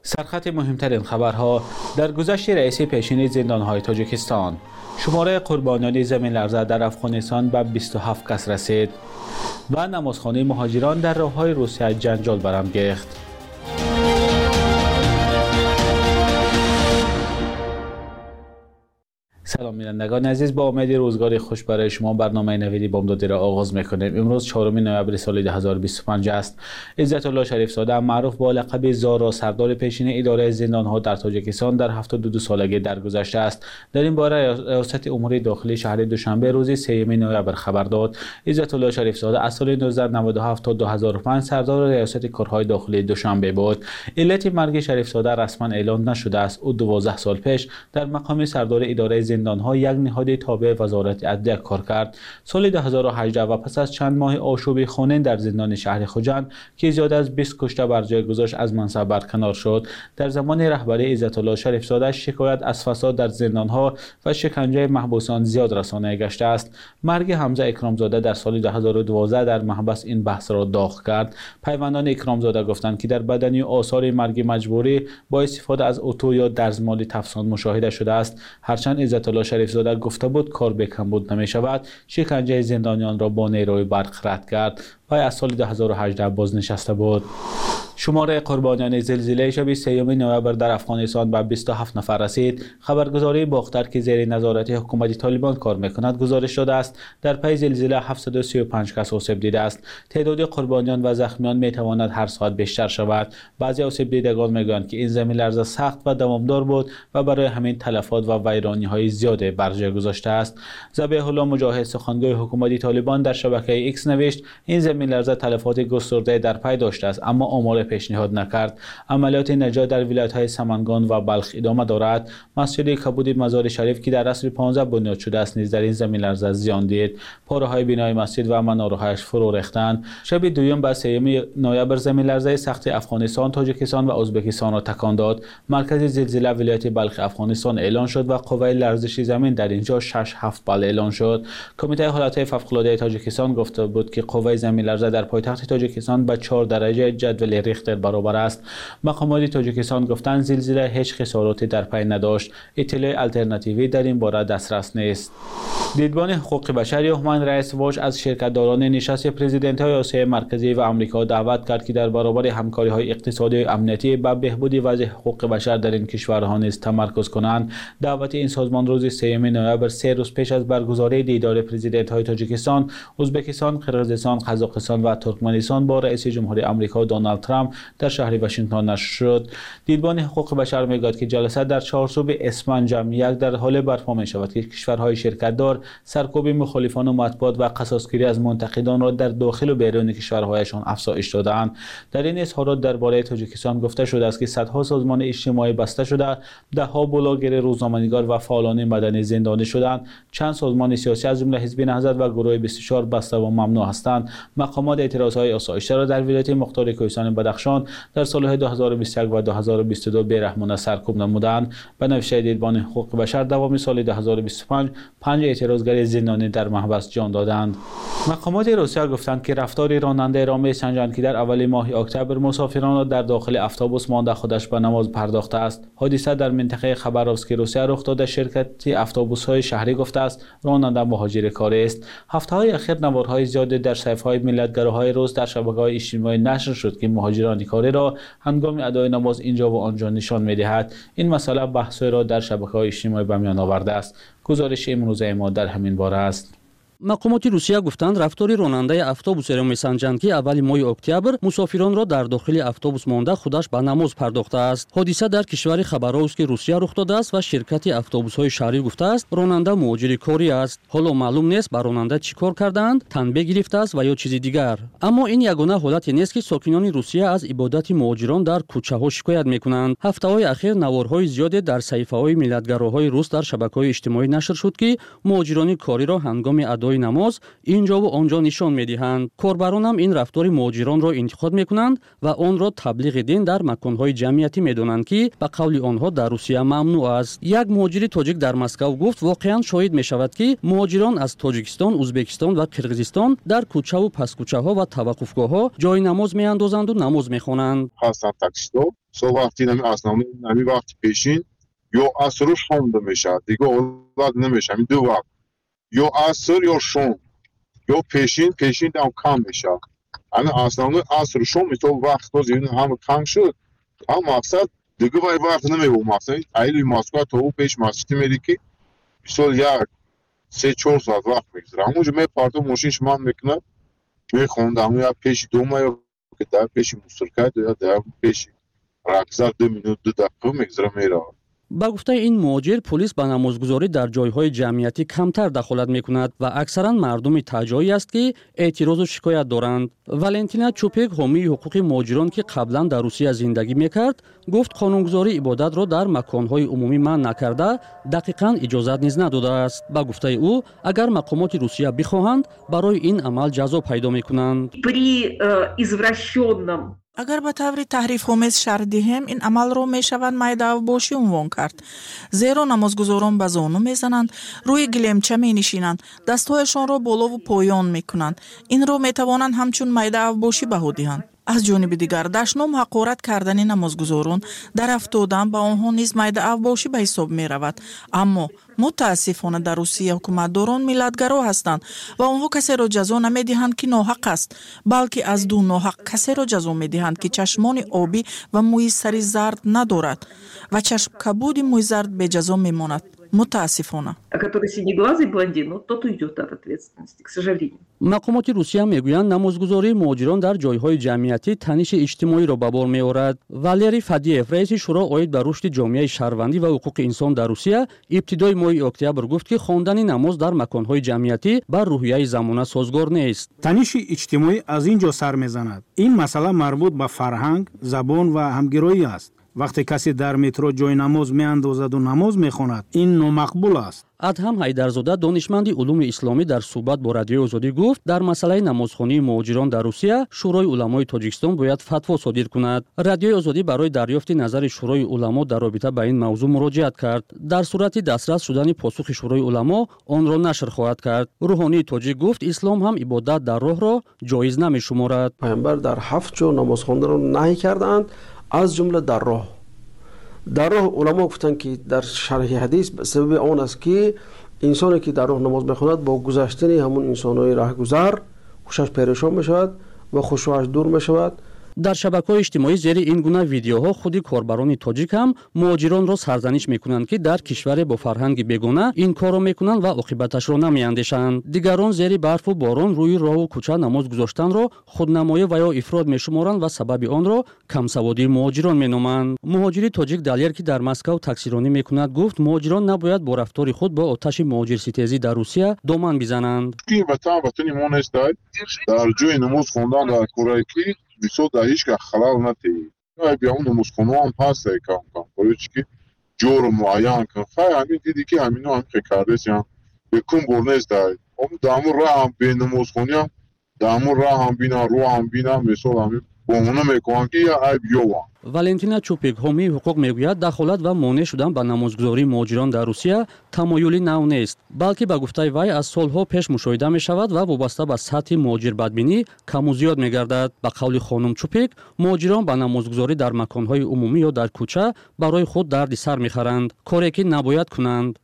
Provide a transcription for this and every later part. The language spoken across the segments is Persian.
سرخط مهمترین خبرها در گذشت رئیس پیشین زندانهای تاجیکستان. شماره قربانیان زمین لرزه در افغانستان به 27 کس رسید و نمازخانه مهاجران در راههای روسیه جنجال برانگیخت. سلام بینندگان عزیز، با امید روزگاری خوش برای شما برنامه نویدی بامدادی را آغاز میکنیم. امروز 4 نوامبر سال 2025 است. عزت الله شریف زاده معروف با لقب زارا سردار پیشین اداره زندانها در تاجیکستان در 72 سالگی درگذشته است. در این باره ریاست امور داخلی شهر دوشنبه روز 3 نوامبر خبر داد. عزت الله شریف زاده از سال 1997 تا 2005 سردار ریاست کارهای داخلی دوشنبه بود. علت مرگ شریف زاده رسما اعلام نشده است. او 12 سال پیش در مقام سردار اداره زندانها یک نهاد تابع وزارت عدلیه کار کرد. سال 2018 و پس از چند ماه آشوب خونین در زندان شهر خوجند که زیاد از 20 کشته بر جای گذاشت از منصب برکنار شد. در زمان رهبری عزت الله شریف زاده شکایت از فساد در زندانها و شکنجه محبوسان زیاد رسانه گشته است. مرگ حمزه اکرامزاده در سال 2012 در محبس این بحث را داغ کرد. پیوندان اکرامزاده گفتند که در بدنی آثار مرگ مجبوری با استفاده از اتو یا دستمال تفسان مشاهده شده است. هرچند عزت الله شریف زاده گفته بود کار به کمبود نمی شود، شکنجه زندانیان را با نیروی برق رد کرد و از سال 2018 بازنشسته بود. شماره قربانیان زلزله شب 3 نوامبر در افغانستان به 27 نفر رسید. خبرگزاری باختر که زیر نظارت حکومت طالبان کار میکند گزارش داده است در پی زلزله 735 کس آسیب دیده است. تعداد قربانیان و زخمیان میتواند هر ساعت بیشتر شود. بعضی آسیب دیدگان میگویند که این زمین لرزه سخت و دوامدار بود و برای همین تلفات و ویرانی های زیاده بر جای گذاشته است. ذبیح الله مجاهد سخنگوی حکومت طالبان در شبکه ایکس نوشت این زمین لرزه تلفات گسترده در پی داشته است اما آمار پیشنهاد نکرد. عملیات نجات در ولایت‌های سمنگان و بلخ ادامه دارد. مسجد کبود مزار شریف که در عصر 15 بنیاد شده است نیز در این زمین لرزه زیان دید. پاره‌های بنای مسجد و مناره‌هاش فرو ریختند. شب دوم به 3 نوامبر زمین لرزه سخت افغانستان، تاجیکستان و ازبکستان را تکان داد. مرکز زلزله ولایت بلخ افغانستان اعلان شد و قوه لرزش زمین در اینجا 6.7 بال اعلان شد. کمیته حالات فوق‌العاده تاجیکستان گفته بود که قوه زمین لرزه در پایتخت تاجیکستان به 4 درجه جدول ریختر برابر است. مقامات تاجیکستان گفتند زلزله هیچ خساراتی در پی نداشت. اطلاع الटरनेटिوی در این باره دسترس نیست. دیدبان حقوق بشر هومن رایتس واچ از شرکت‌داران نشست پرزیدنت‌های آسیای مرکزی و آمریکا دعوت کرد که در برابر همکاری‌های اقتصادی و امنیتی به بهبود وضع حقوق بشر در این کشورها نیز تمرکز کنند. دعوت این سازمان روز 3 نوامبر 3 روز پیش از برگزاری دیدار پرزیدنت‌های تاجیکستان، ازبکستان، قرقیزستان، قزاقستان و ترکمنستان با رئیس جمهور آمریکا دونالد ترامپ در شهر واشنگتن نشر شد. دیدبان حقوق بشر میگوید که جلسه در چارچوب اسفند جمع یک در حال برپا می شود که کشورهای شرکت‌دار سرکوب مخالفان و مطبوعات و قصاصگیری از منتقدان را در داخل و بیرون کشورهایشان افزایش دادند. در این اظهارات درباره تاجیکستان گفته شده است که صدها سازمان اجتماعی بسته شده، ده‌ها بلاگر، روزنامه‌نگار و فعالان مدنی زندانی شدند. چند سازمان سیاسی از جمله حزب نهضت و گروه 24 بسته و ممنوع هستند. مقامات اعتراضهای آسایشته را در ولایت مختار کوهستان بدخشان در سال‌های 2021 و 2022 بیرحمانه سرکوب نمودند. به نوشته دیدبان حقوق بشر دوام سال 2025 5 اعتراضگر زندانی در محبس جان دادند. مقامات روسیه گفتند که رفتار راننده را می‌سنجند که در اول ماه اکتبر مسافران را در داخل اتوبوس مانده خودش به نماز پرداخته است. حادثه در منطقه خباروفسک روسیه رخ داده. شرکت اتوبوس‌های شهری گفته است راننده مهاجر کاری است. هفته‌های اخیر نوارهای زیادی در صفحه‌های ملیت‌گراهای روس در شبکه‌های اجتماعی نشر شد که مهاجران کاری را هنگام ادای نماز اینجا و آنجا نشان می‌دهد. این مسئله بحثی را در شبکه‌های اجتماعی به میان آورده است. گزارش امروزه ما در همین باره است. مقامات روسیه گفتند رفتار راننده اتوبوس را می‌سنجند که اول ماه اکتبر مسافران را در داخل اتوبوس مانده خودش به نماز پرداخته است. حادثه در کشور خباروفسک روسیه رخ داده است و شرکت اتوبوس‌های شهری گفته است راننده مهاجر کاری است. حالا معلوم نیست با راننده چیکار کردند، تنبیه گرفته است و یا چیزی دیگر. اما این یگانه حالتی نیست که ساکنان روسیه از عبادت مهاجران در کوچه‌ها شکایت می‌کنند. هفته‌های اخیر نوارهای زیادی در صحیفه‌های ملیت‌گراهای روس در شبکه‌های اجتماعی نشر شد که مهاجران کاری را هنگام نماز اینجا و آنجا نشان می‌دهند. کاربران هم این رفتار مهاجران را انتقاد می‌کنند و آن را تبلیغ دین در مکان‌های جمعیتی می‌دانند که به قول آنها در روسیه ممنوع است. یک مهاجر تاجیک در مسکو گفت واقعاً شاهد می‌شود که مهاجران از تاجیکستان، ازبکستان و قرقیزستان در کوچه و پس کوچه‌ها و توقفگاه‌ها جای نماز می‌اندازند و نماز می‌خوانند. وقتی نمی وقت پیشین یا عصر و شام میشه دیگه اولاد نمیشه همین دو وقت یا عصر یا شام یا پیشین هم کم میشه همین اصلا عصر و شام تو وقت باز این هم کم شد هم مقصد دیگه وقت نمیبود مقصد ایلی مسکو تو پیش مسجد میری که بیسال یک 3-4 ساعت وقت میگذره همونجا می پارتو ماشین شما میکنه میخوندم یا پیش دوما یا که در پیش مسترکت یا در پیش رقصر 2 minut 2 دقیقه میگذره میره. با گفته این مهاجر پلیس به نمازگزاری در جایهای جمعیتی کمتر دخالت میکند و اکثرا مردم تاجایی است که اعتراض و شکایت دارند. والنتینا چوپک حامی حقوق مهاجران که قبلا در روسیه زندگی میکرد گفت قانونگذاری عبادت را در مکانهای عمومی منع نکرده دقیقاً اجازت نیز نداده است. با گفته او اگر مقامات روسیه بخواهند برای این عمل جزا پیدا میکنند. اگر به طور تحریف‌آمیز شرح دهیم این عمل را میشود میده‌باشی عنوان کرد. زیرا نمازگزاران به زانو میزنند، روی گلیمچه مینشینند، دستهایشان را بالا و پایان میکنند. این را میتوانند همچون میده‌باشی بها دهند. از جانب دیگر دشنام حقارت کردن نمازگزاران در افتادن به آنها نیز میده‌باشی به حساب می رود. اما متاسفانه در روسیه حکومتداران ملتگرا هستند و آنها کسی را جزا نمیدهند که ناحق است، بلکه از دو ناحق کسی را جزا میدهند که چشمان آبی و موی سری زرد ندارد و چشم کبود موی زرد به جزا میماند. متاسفانه. مقامات روسیه میگویند نمازگزاری مهاجران در جایهای جمعیتی تنش اجتماعی را به بار میآورد. والری فادیف رئیس شورا اوید به رشد جامعه شهروندی و حقوق انسان در روسیه ابتدای ماه اکتبر گفت که خواندن نماز در مکانهای جمعیتی بر روحیه زمانه سازگار نیست. تنش اجتماعی از اینجا سر میزند. این مسئله مربوط به فرهنگ، زبان و همگرایی است. وقتی کسی در مترو جای نماز میاندازد و نماز میخواند این نامقبول است. ادهم حیدرزاده دانشمند علوم اسلامی در صحبت با رادیوی آزادی گفت در مسئله نمازخوانی مهاجران در روسیه شورای علمای تاجیکستان باید فتوا صادر کند. رادیوی آزادی برای دریافت نظر شورای علما در رابطه با این موضوع مراجعت کرد. در صورت دسترس شدن پاسخ شورای علما آن را نشر خواهد کرد. روحانی تاجیک گفت اسلام هم عبادت در راه را جایز نمی‌شمارد. پیامبر در 7 جا نماز خواندن را نهی کردند، از جمله در راه. در راه علما گفتند که در شرح حدیث به سبب آن است که انسانی که در راه نماز میخواند با گذشتن همون انسان‌های راهگذر خوشش پریشان میشود و خشوعش دور میشود. در شبکه‌های اجتماعی زیر این گونه ویدیوها خودی کاربران تاجیک هم مهاجران را سرزنش میکنند که در کشور با فرهنگ بیگانه این کار را میکنند و عاقبتش را نمیاندیشند. دیگران زیر برف و باران روی راه و کوچه نماز گذاشتن را خودنمایی و یا افراد میشمارند و سبب آن را کمسوادی مهاجران مینامند. مهاجری تاجیک دلیر که در مسکو تاکسیرانی میکند گفت مهاجران نباید با رفتار خود با آتش مهاجرستیزی در روسیه دامن بزنند. این وطن ما نیست در جای نماز خواندن در کره که بیسو در هیچ که خلال نتیه بیا اون نمازخونه هم هست کم باید که جور معین کن همین دیدی که همینو هم که کرده سیم بکن برنیست دارید دامون راه هم بین نمازخونی هم دامون راه هم بینا روح هم بینا مثال همین بامونه میکنن که یا عیب یوان. والنتینا چوپک حامی حقوق میگوید دخالت و مانع شدن به نمازگزاری مهاجران در روسیه تمایلی نو نیست، بلکه به گفته وی از سالها پیش مشاهده می شود و وابسته به سطح مهاجر بدبینی کم و زیاد می گردد. به قول خانم چوپک مهاجران به نمازگزاری در مکانهای عمومی یا در کوچه برای خود درد سر می خرند، کاری که نباید کنند.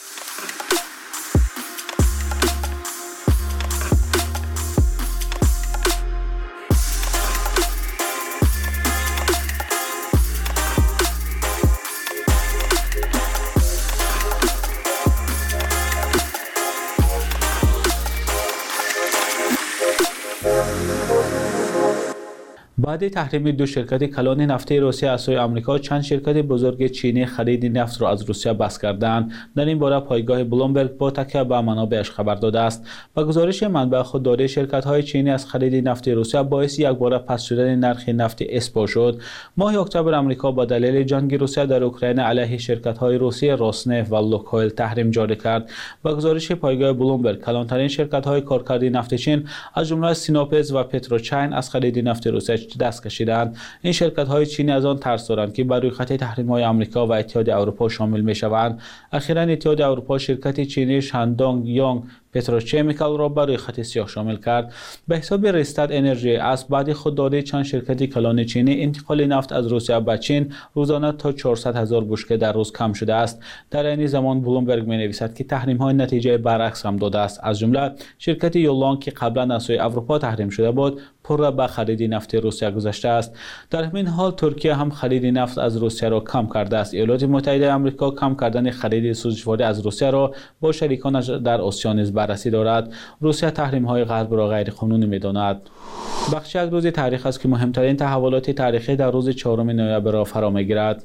بعد تحریم 2 شرکت کلان نفتی روسیه از سوی آمریکا، چند شرکت بزرگ چینی خرید نفت را از روسیه بس کردند. در این باره پایگاه بلومبرگ با تکیه به منابعش خبر داده است. با گزارش منبع خودداری شرکت‌های چینی از خرید نفت روسیه باعث یک باره پس شدن نرخ نفت اسپو شد. ماه اکتبر آمریکا با دلیل جنگ روسیه در اوکراین علیه شرکت‌های روسی روسنفت و لوکویل تحریم جاری کرد. با گزارش پایگاه بلومبرگ کلانترین شرکت‌های کارکردی نفت چین از جمله سینوپز و پتروچین از خرید نفت روسیه دست کشیدند. این شرکت‌های چینی از آن ترس دارند که بر روی خط تحریم‌های آمریکا و اتحاد اروپا شامل می‌شوند. اخیراً اتحاد اروپا شرکت چینی شاندونگ یونگ پتروشیمیکال را بر روی خط سیاه شامل کرد. به حساب ریستاد انرژی از بعد خودداری چند شرکت کلان چینی انتقال نفت از روسیه به چین روزانه تا 400,000 بشکه در روز کم شده است. در این زمان بلومبرگ می‌نویسد که تحریم‌های نتیجه برعکس هم داده است. از جمله شرکت یولان که قبلا از سوی اروپا تحریم شده بود پر را به خرید نفت روسیه گذاشته است. در همین حال ترکیه هم خرید نفت از روسیه را کم کرده است. ایالات متحده آمریکا کم کردن خرید سوزشواری از روسیه را با شریکانش در آسیا نیز بررسی دارد. روسیه تحریم‌های غرب را غیر قانونی می‌داند. بخش یک روز تاریخ است که مهمترین تحولات تاریخی در روز 4 نوامبر را فرا می‌گیرد.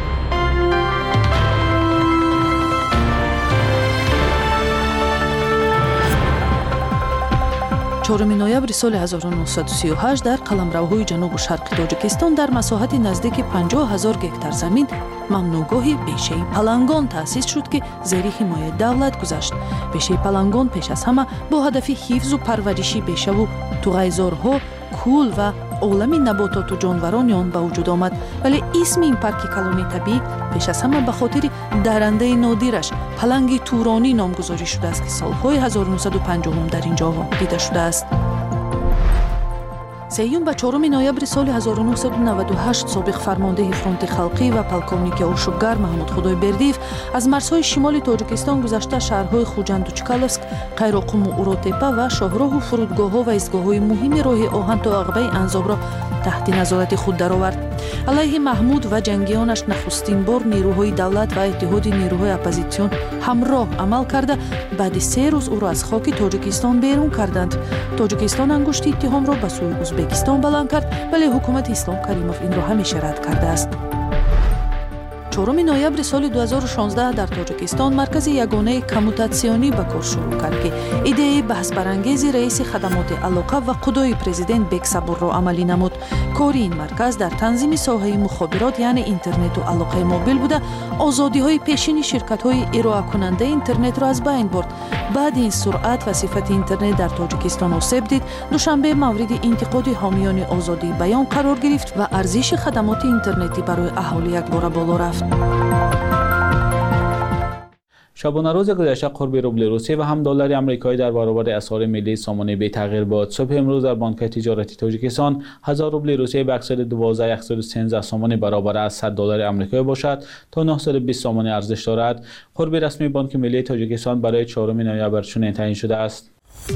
4 ноябри соли 1938 дар қаламравҳои ҷанубу шарқи тоҷикистон дар масоҳати наздики 50,000 гектар замин мамнӯъгоҳи бешаи палангон таъсис шуд, ки зери ҳимояи давлат гузашт. бешаи палангон пеш аз ҳама бо ҳадафи ҳифзу парвариши бешаву туғайзорҳо, кӯл ва олами набототу ҷонварони он ба вуҷуд омад. вале исми ин парки калони табиӣ пеш аз ҳама ба хотири даррандаи нодираш паланги туронӣ номгузорӣ шудааст, ки солҳои 1950 дар ин ҷо дида шудааст. 3 ба 4 ноябри соли 1998 собиқ фармондеҳи фронти халқӣ ва полковники ошӯбгар Маҳмуд Худойбердиев аз марзҳои шимоли Тоҷикистон гузашта шаҳрҳои Хуҷанду Чкаловск, Қайроқуму Уротепа ва шоҳроҳу фурудгоҳҳо ва истгоҳҳои муҳими роҳи оҳан то Ағбаи Анзобро таҳти назорати худ даровард. алайҳи Маҳмуд ва ҷангиёнаш нахустин бор нерӯҳои давлат ва иттиҳоди нерӯҳои оппозитсион ҳамроҳ амал карда баъди 3 рӯз ӯро аз хоки Тоҷикистон берун карданд. Тоҷикистон ангушти иттиҳомро ба сӯи Узбекистон баланд кард, вале ҳукумати Ислом Каримов инро ҳамеша рад кардааст. 4 ноябри соли 2016 дар Тоҷикистон маркази ягонаи коммутатсионӣ ба кор шурӯъ кард, ки идеяи баҳсбарангези раиси хадамоти алоқа ва қудои президент Бек Сабурро амалӣ намуд. кори ин марказ дар танзими соҳаи мухобирот, яъне интернету алоқаи мобил буда, озодиҳои пешини ширкатҳои ироакунандаи интернетро аз байн бурд. баъди ин суръат ва сифати интернет дар Тоҷикистон осеб дид, душанбе мавриди интиқоди ҳомиёни озодии баён қарор гирифт ва арзиши хадамоти интернетӣ барои аҳолӣ якбора боло рафт. شبانه روز گذشته قرب روبل روسیه و هم دلار آمریکایی در برابر اسعار ملی سامانه بی تغییر بود. صبح امروز در بانک تجارتی تاجیکستان 1000 روبل روسیه به 112,113 سامانه برابر از 100 دلار آمریکایی باشد تا 920 سامانه ارزش دارد. قرب رسمی بانک ملی تاجیکستان برای 4 نوامبر چنین تعیین شده است.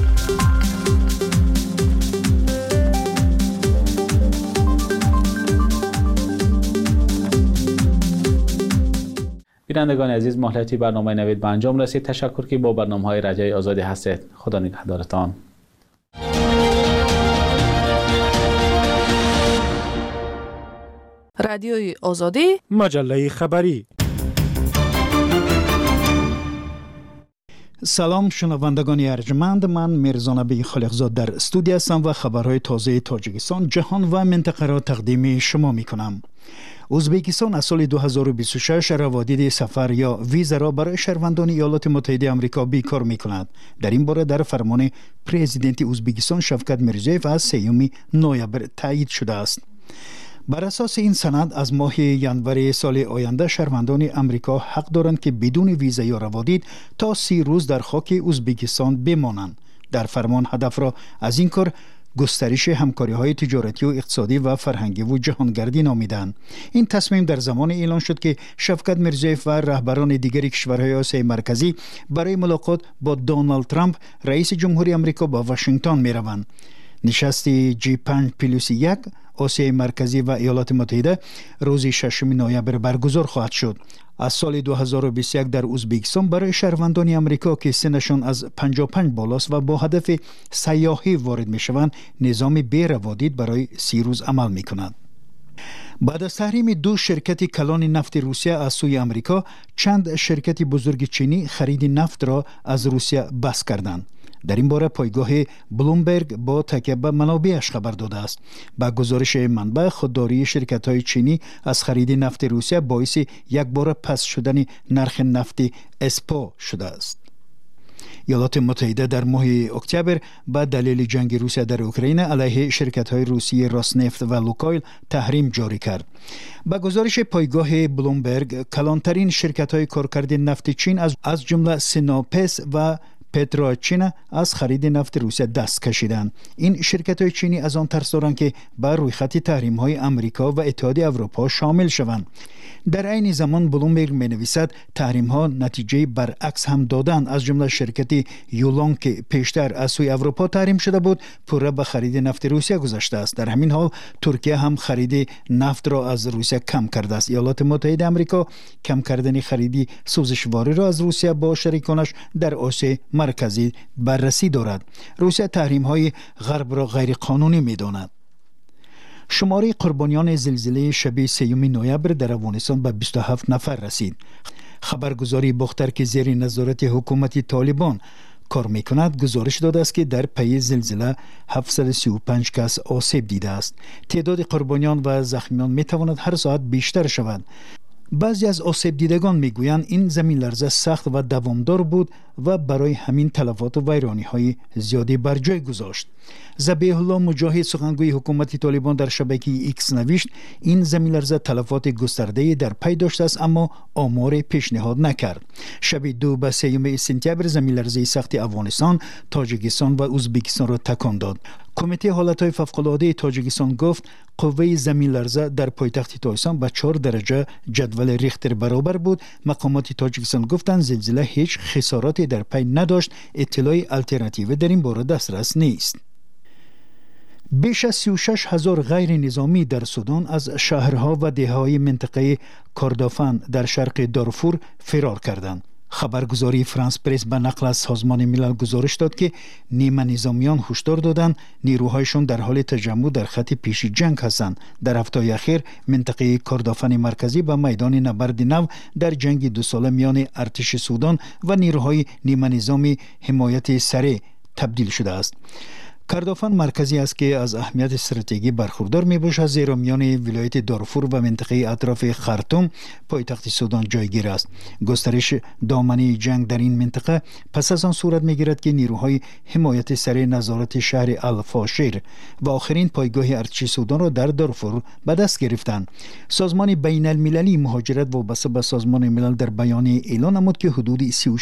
بینندگان عزیز، مهلتی برنامه نوید به انجام رسید. تشکر که با برنامه‌های رادیوی آزادی هستید. خدا نگهدارتان. رادیوی آزادی، مجله خبری. سلام شنوندگان ارجمند، من میرزا نبی خالقزاد در استودیو هستم و خبرهای تازه تاجیکستان، جهان و منطقه را تقدیم شما میکنم. ازبکستان از سال 2026 روادید سفر یا ویزا را برای شهروندان ایالات متحده آمریکا بیکار می‌کند. در این باره در فرمان پرزیدنت ازبکستان شفقت میرزیوف از 3 نوامبر تایید شده است. بر اساس این سند از ماه ژانویه سال آینده شهروندان آمریکا حق دارند که بدون ویزا یا روادید تا 30 روز در خاک ازبکستان بمانند. در فرمان هدف را از این کار گسترش همکاری‌های تجارتی و اقتصادی و فرهنگی و جهانگردی نامیدند. این تصمیم در زمان اعلان شد که شفقت میرزیوف و رهبران دیگر کشورهای آسیای مرکزی برای ملاقات با دونالد ترامپ رئیس جمهوری آمریکا با واشنگتن می‌روند. نشست G5+1 آسیای مرکزی و ایالات متحده روز 6 نوامبر برگزار خواهد شد. از سال 2021 در ازبکستان برای شهروندان آمریکا که سنشان از 55 بالاست و با هدف سیاحی وارد میشوند نظام بی روادید برای 30 روز عمل میکند. بعد از تحریم 2 شرکت کلان نفت روسیه از سوی آمریکا، چند شرکت بزرگ چینی خرید نفت را از روسیه بس کردند. در این باره پایگاه بلومبرگ با تکیه به منابعش خبر داده است. با گزارش منبع، خودداری شرکت‌های چینی از خرید نفت روسیه باعث یک بار پس شدن نرخ نفت اسپو شده است. ایالات متحده در ماه اکتبر با دلیل جنگ روسیه در اوکراین علیه شرکت‌های روسی راسنفت و لوکایل تحریم جاری کرد. با گزارش پایگاه بلومبرگ، کلانترین شرکت‌های کارکرد نفت چین از جمله سیناپس و پتروچینا از خرید نفت روسیه دست کشیدند. این شرکت‌های چینی از آن ترس دارند که بر روی خط تحریم‌های آمریکا و اتحادیه اروپا شامل شوند. در عین زمان بلومبرگ می‌نویسد تحریم‌ها نتیجه برعکس هم دادند. از جمله شرکت یولون که پیشتر از سوی اروپا تحریم شده بود پورا به خرید نفت روسیه گذاشته است. در همین حال ترکیه هم خرید نفت را از روسیه کم کرده است. ایالات متحده آمریکا کم کردن خرید سوزشواری را از روسیه با شریکانش در آسیا مرکزی بررسی دارد. روسیه تحریم‌های غرب را غیر قانونی می‌داند. شماره قربانیان زلزله شب 3 نوامبر در افغانستان به 27 نفر رسید. خبرگزاری باختر که زیر نظارت حکومت طالبان کار میکند گزارش داده است که در پی زلزله 735 کس آسیب دیده است. تعداد قربانیان و زخمیان میتواند هر ساعت بیشتر شود. بعضی از آسیب دیدگان میگویند این زمین لرزه سخت و دوامدار بود و برای همین تلفات و ویرانی‌های زیادی بر جای گذاشت. ذبیح الله مجاهد سخنگوی حکومت طالبان در شبکه ایکس نوشت این زمین لرزه تلفات گسترده‌ای در پی داشته است اما آمار پیشنهاد نکرد. شب 2 و 3 سپتامبر زمین لرزه سخت افغانستان، تاجیکستان و ازبکستان را تکان داد. کمیته حالتهای فوق‌العاده تاجیکستان گفت قوه زمین لرزه در پایتخت تایسان به 4 درجه جدول ریختر برابر بود. مقامات تاجیکستان گفتند زلزله هیچ خساراتی در پی نداشت. اطلاع الترناتیوی در این باره دسترس نیست. بیش از 36,000 غیر نظامی در سودان از شهرها و دهه‌های منطقه کردافان در شرق دارفور فرار کردند. خبرگزاری فرانس پرس به نقل از سازمان ملل گزارش داد که نیمه نظامیان هشدار دادند نیروهایشان در حال تجمع در خط پیشی جنگ هستند. در هفته اخیر منطقه کردافان مرکزی به میدان نبرد نو در جنگ 2 ساله میان ارتش سودان و نیروهای نیمه نظامی حمایت سریع تبدیل شده است. کردافان مرکزی است که از اهمیت استراتژیکی برخوردار میباشد زیرا میان ولایت دارفور و منطقه اطراف خرطوم پایتخت سودان جایگیر است. گسترش دامنه جنگ در این منطقه پس از آن صورت میگیرد که نیروهای حمایت سریع نظارت شهر الفاشیر و آخرین پایگاه ارتش سودان را در دارفور به دست گرفتند. سازمان بین المللی مهاجرت وابسته به سازمان ملل در بیانیه اعلام نمود که حدود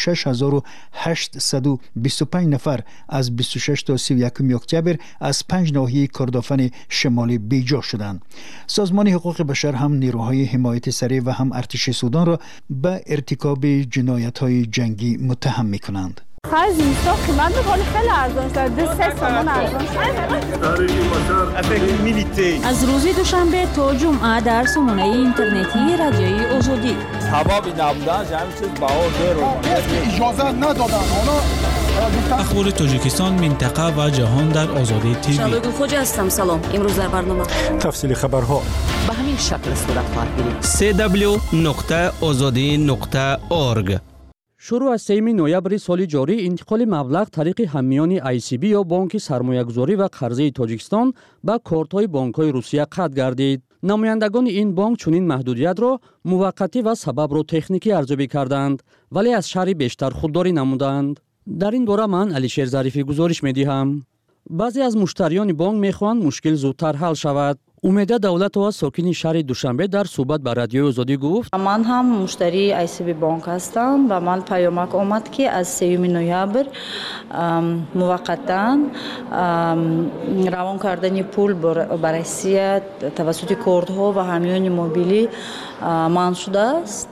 36,825 نفر از 26 تا 31 اکتبر از 5 ناحیه کردافان شمالی بیجا شدند. سازمان حقوق بشر هم نیروهای حمایت سریع و هم ارتش سودان را به ارتکاب جنایت‌های جنگی متهم می‌کنند. خرج اینستا قیمت می‌کنه خیلی ارزان شده 3 سوم ارزان شده. از روز دوشنبه تا جمعه در سامانه اینترنتی رادیوی آزادی حبابی نبودن همین چیز بهار اجازه ندادن. اخبار تاجیکستان، منطقه و جهان در آزادی تیوی. شبگون خوجا هستم. سلام. امروز در برنامه تفصیل خبرها به همین شکل صورت خواهد گرفت. www.azadi.org. شروع از 3 نوامبر سال جاری انتقال مبلغ طریق هممیان ICB یا بانک سرمایه‌گذاری و قرضه تاجیکستان به کارت‌های بانک‌های روسیه قطع گردید. نمایندگان این بانک چنین محدودیت را موقتی و سبب را تکنیکی ارزیابی کردند ولی از شرح بیشتر خودداری نمودند. در این باره من علیشیر ظریفی گزارش می‌دهم. بعضی از مشتریان بانک می‌خواهند مشکل زودتر حل شود. امیده دولتова ساکنی شهر دوشنبه در صحبت با رادیوی آزادی گفت من هم مشتری ICB بانک هستم و من پیامک آمد که از 3 نوامبر موقتا روان کردن پول بر روسیه توسط کردها و حامیان موبیلی منع شده است.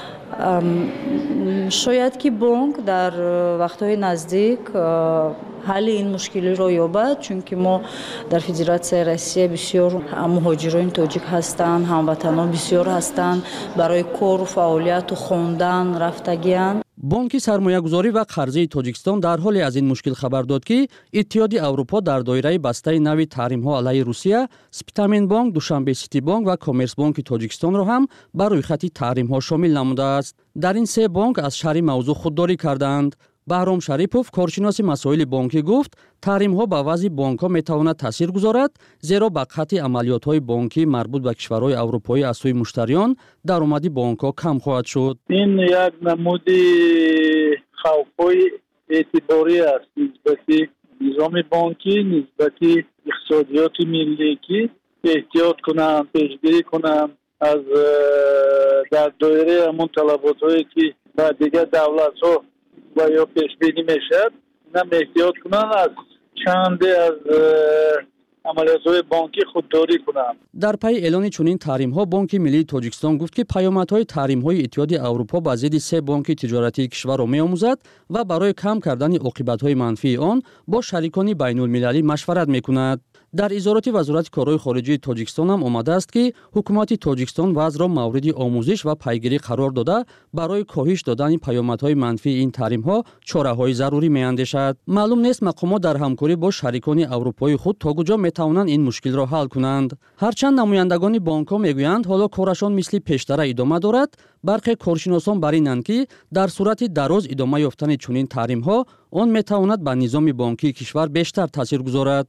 شاید که بانک در وقتهای نزدیک حل این مشکلی را یابد چون که ما در فدراسیون روسیه بسیار مهاجرین تاجیک هستند، هموطنان بسیار هستند برای کار و فعالیت و خواندن رفتگیان. بانک سرمایه‌گذاری و قرضه تاجیکستان در حالی از این مشکل خبر داد که اتحادیه اروپا در دایره بسته نوی تحریم‌ها علیه روسیه، سپتامین بانک، دوشنبه سیتی بانک و کامرس بانک تاجیکستان را هم بر روی خط تحریم‌ها شامل نموده است. در این 3 بانک از شرح موضوع خودداری کردند. بهرام شریپوف کارشناس مسائل بانکی گفت تحریم‌ها به وضع بانک‌ها می‌تواند تاثیر گذارد زیرا به قطع عملیات‌های بانکی مربوط به کشورهای اروپایی از سوی مشتریان درآمد بانک‌ها کم خواهد شد. این یک نمود خوف‌های اعتباری است نسبت نظام بانکی، نسبت اقتصادیات ملی که احتیاط کنند، پیشگیری کنند از در دایره همون طلبات‌هایی که و دیگر دولت‌ها و یا پیش بینی میشد اینم احتیاط کنن از چند از عملیات‌های بانکی خودداری کنند. در پی اعلان چنین تحریم‌ها بانک ملی تاجیکستان گفت که پیامدهای تحریم‌های اتحاد اروپا با ضد سه بانک تجارتی کشور را می‌آموزد و برای کم کردن عاقبت‌های منفی آن با شریکان بین‌المللی مشورت می‌کند. در اظهارات وزارت کارهای خارجه تاجیکستان هم آمده است که حکومت تاجیکستان وضع را مورد آموزش و پیگیری قرار داده برای کاهش دادن پیامدهای منفی این تحریم‌ها چاره‌های ضروری می‌اندیشد. معلوم نیست مقامات در همکاری با شریکان اروپایی خود تا کجا می‌توانند این مشکل را حل کنند. هرچند نمایندگان بانک‌ها می‌گویند حالا کارشان مثل پیشتر ادامه دارد، برخی کارشناسان بر اینند که در صورت دراز ادامه یافتن چنین تحریم‌ها آن می‌تواند به نظام بانکی کشور بیشتر تاثیر گذارد.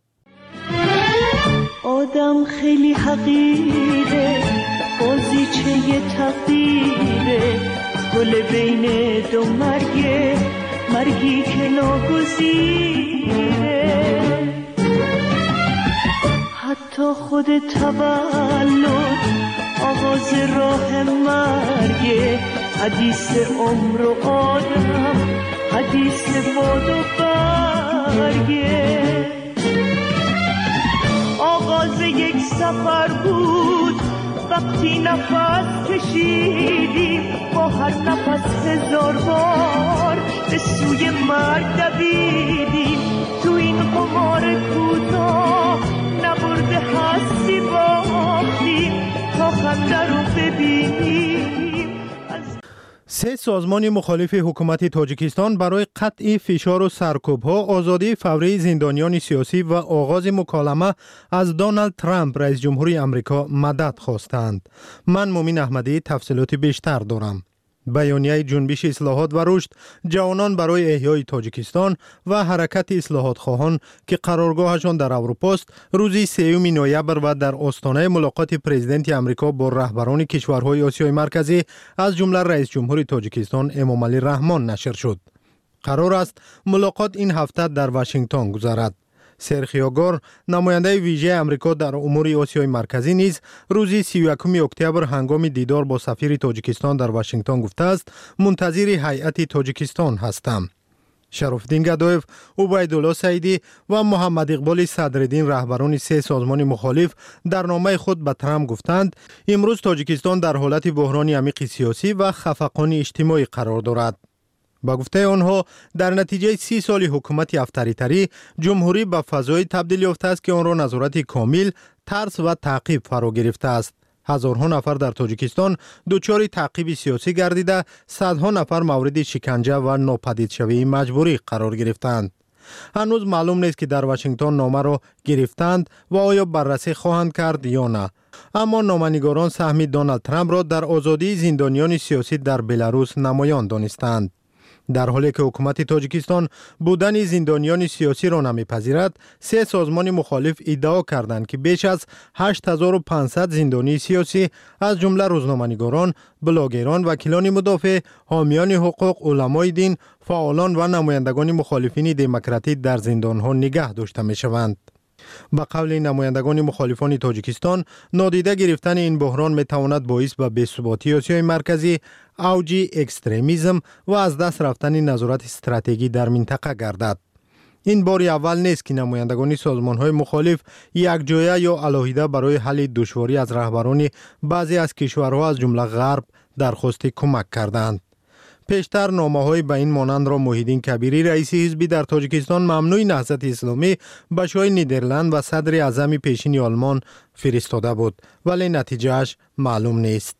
آدم خیلی حقیره، بازیچه تقدیره، گل بین دو مرگه، مرگی که ناگزیره. حتی خود تولد آغاز راه مرگه، حدیث عمر و آدم، حدیث باد و برگه. آغاز یک سفر بود وقتی نفس کشیدیم، با هر نفس هزار بار به سوی مرگ دویدیم. تو این قمار کوتاه نبرده هستی باختیم تا خنده رو ببینیم. سه سازمان مخالف حکومت تاجیکستان برای قطع فشار و سرکوب‌ها، آزادی فوری زندانیان سیاسی و آغاز مکالمه از دونالد ترامپ رئیس جمهوری آمریکا مدد خواستند. من مومن احمدی تفصیلات بیشتر دارم. بیانیه جنبش اصلاحات و رشد جوانان برای احیای تاجیکستان و حرکت اصلاحات خواهان که قرارگاهشان در اروپا است، روز 3 نوامبر و در آستانه ملاقات پرزیدنت آمریکا با رهبران کشورهای آسیای مرکزی از جمله رئیس جمهور تاجیکستان امامعلی رحمان نشر شد. قرار است ملاقات این هفته در واشنگتن گذرد. سرخیو گور، نماینده ویژه آمریکا در امور آسیای مرکزی نیز روز 31 اکتبر هنگام دیدار با سفیر تاجیکستان در واشنگتن گفته است منتظر هیئت تاجیکستان هستم. شرفالدین گدایف، عبیدالله سعیدی و محمد اقبال صدرالدین رهبران سه سازمان مخالف در نامه خود به ترامپ گفتند امروز تاجیکستان در حالت بحران عمیق سیاسی و خفقان اجتماعی قرار دارد. با گفته آنها در نتیجه 30 سال حکومت افطاری‌تری جمهوری به فضای تبدیل یافته است که آن را نظارت کامل، ترس و تعقیب فرا گرفته است. هزارها نفر در تاجیکستان دچار تعقیب سیاسی گردیده، صدها نفر مورد شکنجه و ناپدید شوی مجبوری قرار گرفتند. هنوز معلوم نیست که در واشنگتن نامه را گرفتند و آیا بررسی خواهند کرد یا نه. اما نامه‌نگاران سهم دونالد ترامپ را در آزادی زندانیان سیاسی در بلاروس نمایان دانستند. در حالی که حکومت تاجیکستان بودن زندانیان سیاسی را نمیپذیرد، سه سازمان مخالف ادعا کردند که بیش از 8500 زندانی سیاسی از جمله روزنامه‌نگاران، بلاگران، وکیلان مدافع، حامیان حقوق، علمای دین، فعالان و نمایندگان مخالفین دموکراتی در زندانها نگه داشته می‌شوند. با قول نمایندگان مخالفان تاجیکستان، نادیده گرفتن این بحران میتواند باعث به بی‌ثباتی آسیای مرکزی، اوج اکستریمیسم و از دست رفتن نظارت استراتژی در منطقه گردد. این بار اول نیست که نمایندگان سازمان‌های مخالف یکجایی یا علاهیده برای حل دشواری از رهبران بعضی از کشورها از جمله غرب درخواست کمک کردند. پیشتر نامه‌های به این مانند را محیدین کبیری رئیس حزبی در تاجیکستان ممنوع نهضت اسلامی به شاه نیدرلند و صدر اعظم پیشین آلمان فرستاده بود، ولی نتیجهش معلوم نیست.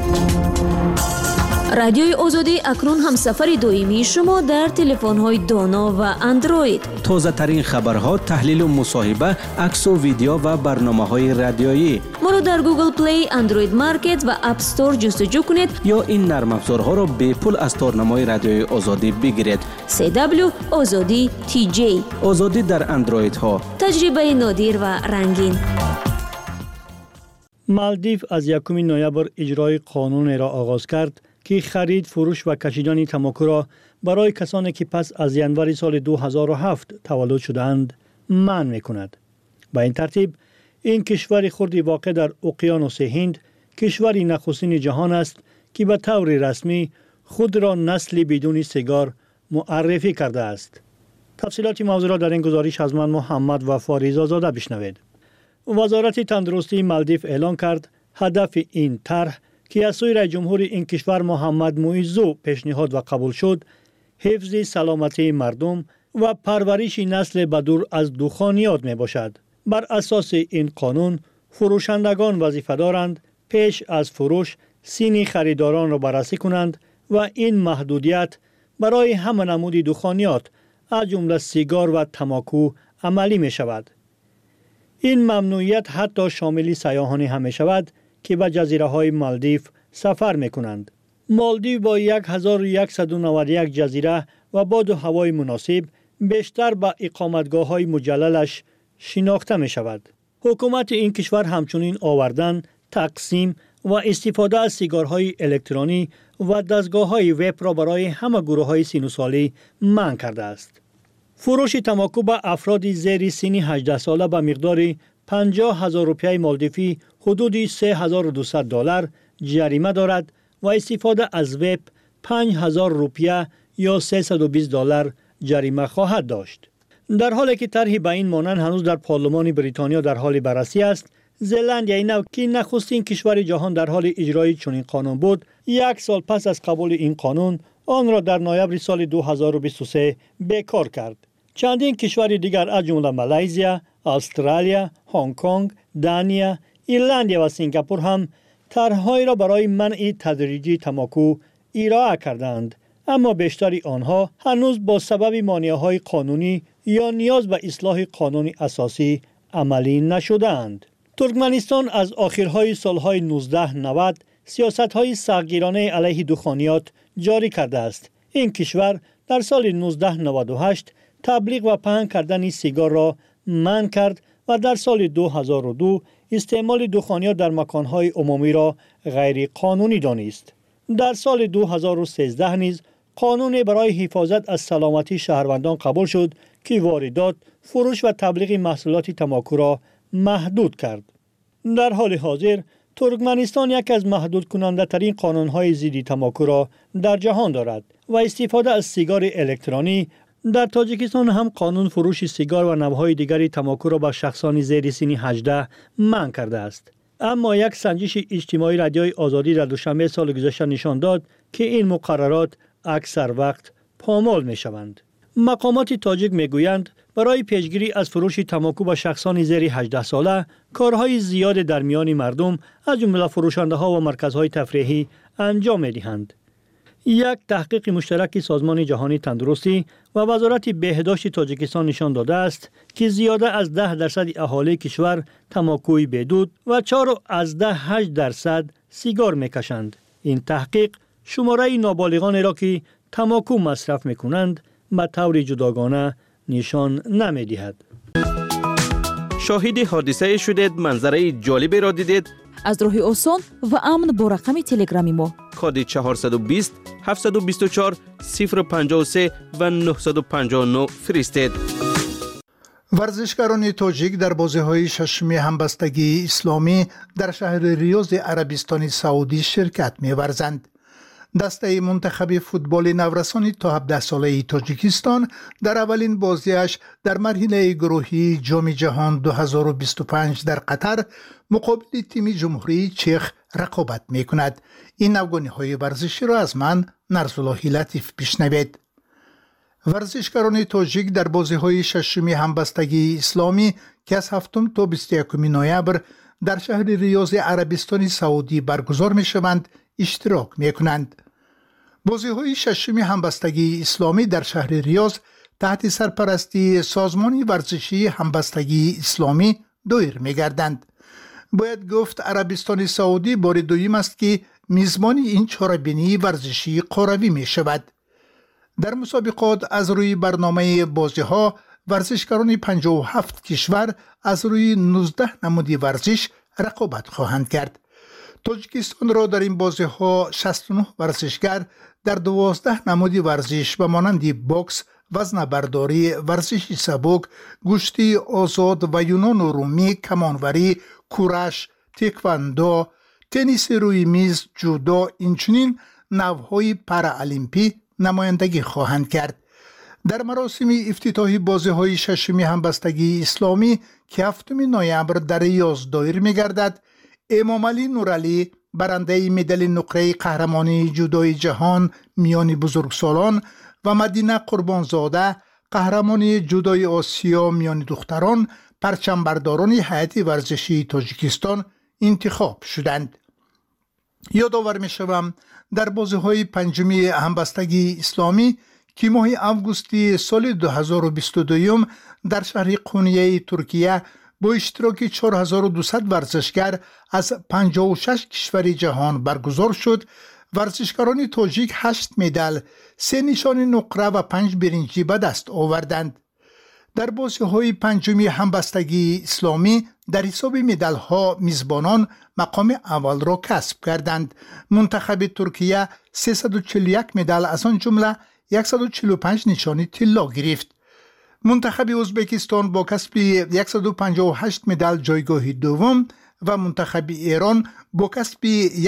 رادیوی آزادی اکنون هم سفر دائمی شما در تلفن‌های دانا و اندروید. تازه ترین خبرها، تحلیل و مصاحبه، عکس و ویدیو و برنامه‌های رادیویی. ما را در گوگل پلی، اندروید مارکت و اپ استور جستجو کنید یا این نرم افزارها را به پول از تارنمای رادیوی آزادی بگیرید. CW آزادی TJ. آزادی در اندروید ها. تجربه نادر و رنگین. مالدیو از 1 نوامبر اجرای قانون را آغاز کرد که خرید، فروش و کشیدن تماکو را برای کسانی که پس از ینوری سال 2007 تولد شدند منع می‌کند. با این ترتیب این کشور خردی واقع در اقیانوس هند کشوری نخستین جهان است که به طور رسمی خود را نسلی بدون سیگار معرفی کرده است. تفصیلات موضوع را در این گزارش از من محمد و فاریزا زاده بشنوید. وزارت تندرستی مالدیو اعلام کرد هدف این طرح که از سوی رئیس جمهور این کشور محمد مویزو پیشنهاد و قبول شد، حفظ سلامتی مردم و پرورش نسل بدور از دخانیات می باشد. بر اساس این قانون فروشندگان وظیفه دارند پیش از فروش سین خریداران را بررسی کنند و این محدودیت برای همه نمود دخانیات از جمله سیگار و تماکو عملی می شود. این ممنوعیت حتی شامل سیاحانی هم می شود که به جزیره های مالدیو سفر می کنند. مالدیو با 1191 جزیره و باد و هوای مناسب بیشتر به اقامتگاه های مجللش شناخته می شود. حکومت این کشور همچنین آوردن، تقسیم و استفاده از سیگارهای الکترونی و دستگاه‌های وب را برای همه گروه‌های سن و سالی منع کرده است. فروش تماکو به افراد زیر سن 18 ساله به مقدار 50,000 روپیه مالدیوی حدود $3,200 جریمه دارد و استفاده از وب 5,000 روپیه یا $320 جریمه خواهد داشت. در حالی که طرحی به این مانند هنوز در پارلمان بریتانیا در حال بررسی است، زلندیای نو که نخستین کشور جهان در حال اجرای چنین قانون بود، 1 سال پس از قبول این قانون آن را در نوامبر سال 2023 بیکار کرد. چندین کشور دیگر از جمله مالزیا، استرالیا، هنگ کنگ، دانیا، ایرلندیا و سنگاپور هم طرح‌هایی را برای منع تدریجی تماکو ارائه کردند، اما بیشتر آنها هنوز با سبب مانع‌های قانونی یا نیاز به اصلاح قانون اساسی عملی نشدند. ترکمنستان از آخرهای سالهای 1990 سیاست‌های سختگیرانه علیه دخانیات جاری کرده است. این کشور در سال 1998 تبلیغ و پهن کردن سیگار را منع کرد و در سال 2002 استعمال دخانیات در مکان‌های عمومی را غیر قانونی دانست. در سال 2013 نیز قانون برای حفاظت از سلامتی شهروندان قبول شد که واردات، فروش و تبلیغ محصولات تماکو را محدود کرد. در حال حاضر ترکمنستان یک از محدود کننده ترین قانون‌های ضد تماکو را در جهان دارد و استفاده از سیگار الکترونی. در تاجیکستان هم قانون فروش سیگار و نوع‌های دیگری تماکو را به شخصان زیر سن 18 منع کرده است. اما یک سنجش اجتماعی رادیوی آزادی در دوشنبه سال گذشته نشان داد که این مقررات اکثر وقت پامال می شوند. مقامات تاجیک می گویند برای پیشگیری از فروش تماکو به شخصان زیر 18 ساله کارهای زیاد در میان مردم از جمله فروشنده ها و مرکزهای تفریحی انجام می دهند. یک تحقیق مشترک سازمان جهانی تندرستی و وزارت بهداشت تاجیکستان نشان داده است که زیاده از 10% اهالی کشور تماکوی بدود و 4.8% سیگار میکشند. این تحقیق شماره نابالغان را که تماکو مصرف میکنند به طور جداگانه نشان نمیدهد. شاهد حادثه شدید، منظره جالبی را دیدید؟ از راه آسان و امن با رقم تلگرامی ما کد 420 724 053 و 959 فرستید. ورزشکاران تاجیک در بازی‌های ششم همبستگی اسلامی در شهر ریاض عربستان سعودی شرکت می‌ورزند. دسته منتخب فوتبال نورسان تا 17 ساله تاجیکستان در اولین بازیش در مرحله گروهی جام جهان 2025 در قطر مقابل تیم جمهوری چخ رقابت می‌کند. این نوگانی‌های ورزشی را از من نرسالله لطیف بشنوید. ورزشکاران تاجیک در بازی‌های ششم همبستگی اسلامی که از 7 تا 21 نوامبر در شهر ریاض عربستان سعودی برگزار می‌شوند اشتراک می‌کنند. بازی‌های ششم همبستگی اسلامی در شهر ریاض تحت سرپرستی سازمان ورزشی همبستگی اسلامی دایر می‌گردند. باید گفت عربستان سعودی بار دوم است که میزبان این چهاربینی ورزشی قروی می‌شود. در مسابقات از روی برنامه بازی‌ها ورزشکاران 57 کشور از روی 19 نمودی ورزش رقابت خواهند کرد. تاجیکستان را در این بازی‌ها 69 ورزشگر در 12 نمودی ورزش به مانند باکس، وزن برداری، ورزش سبک، گوشتی آزاد و یونان و رومی، کمانوری، کورش، تکواندو، تنیس روی میز، جودو، اینچنین نوع‌های پارالیمپی نمایندگی خواهند کرد. در مراسم افتتاحی بازی‌های ششمی همبستگی اسلامی که 7 نوامبر در ریاض دایر می‌گردد، امامعلی نورعلی برنده مدال نقره قهرمانی جودوی جهان میان بزرگسالان و مدینه قربانزاده قهرمانی جودوی آسیا میان دختران پرچمبرداران هیئت ورزشی تاجیکستان انتخاب شدند. یادآور می‌شوم در بازی‌های پنجمی همبستگی اسلامی که ماه آگوست سال 2022 در شهر قونیه ترکیه با اشتراک 4200 ورزشگر از 56 کشور جهان برگزار شد، ورزشکاران تاجیک 8 مدال، 3 نشان نقره و 5 برنجی به دست آوردند. در بازی‌های پنجمی همبستگی اسلامی در حساب مدال‌ها میزبانان مقام اول را کسب کردند. منتخب ترکیه 341 مدال از آن جمله 145 نشانی طلا گرفت. منتخب ازبکستان با کسب 158 مدال جایگاه دوم و منتخب ایران با کسب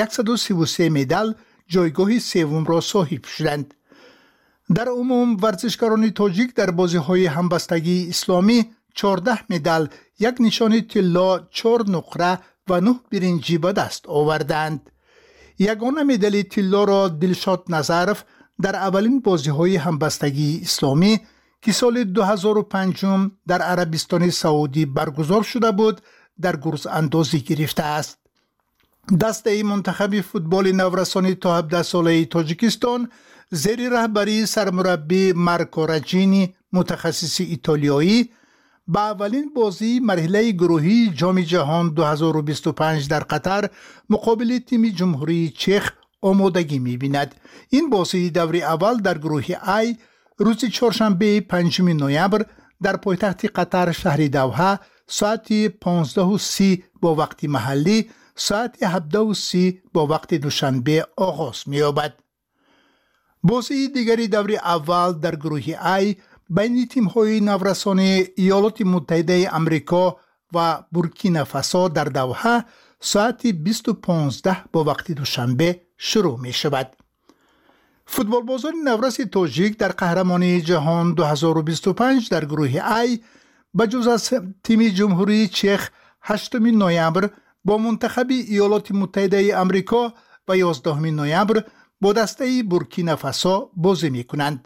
133 مدال جایگاه سوم را صاحب شدند. در عموم ورزشکاران تاجیک در بازی‌های همبستگی اسلامی 14 مدال، 1 نشان طلا، 4 نقره و 9 برنجی به دست آوردند. یگانه مدال طلا را دلشاد نظرف در اولین بازی‌های همبستگی اسلامی که سال 2005 در عربستان سعودی برگزار شده بود در گرز اندازی گرفته است. دسته منتخب فوتبال نورسانی تا 17 ساله تاجیکستان زیر رهبری سرمربی مارکو رجینی متخصص ایتالیایی با اولین بازی مرحله گروهی جام جهان 2025 در قطر مقابل تیم جمهوری چخ آمادگی می‌بیند. این بازی دور اول در گروه ای روز چهارشنبه 5 نوامبر در پایتخت قطر شهر دوحه ساعت 15:30 با وقت محلی، ساعت 17:30 با وقت دوشنبه آغاز می‌یابد. بازی دیگری دور اول در گروه ای بین تیم‌های نورسان ایالات متحده آمریکا و بورکینافاسو در دوحه ساعت 20:15 با وقت دوشنبه شروع می شود. فوتبال بازان نورس تاجیک در قهرمانی جهان 2025 در گروه ای بجز از تیم جمهوری چخ 8 نوامبر با منتخب ایالات متحده آمریکا و 11 نوامبر با دسته بورکینافاسو بازی می کنند.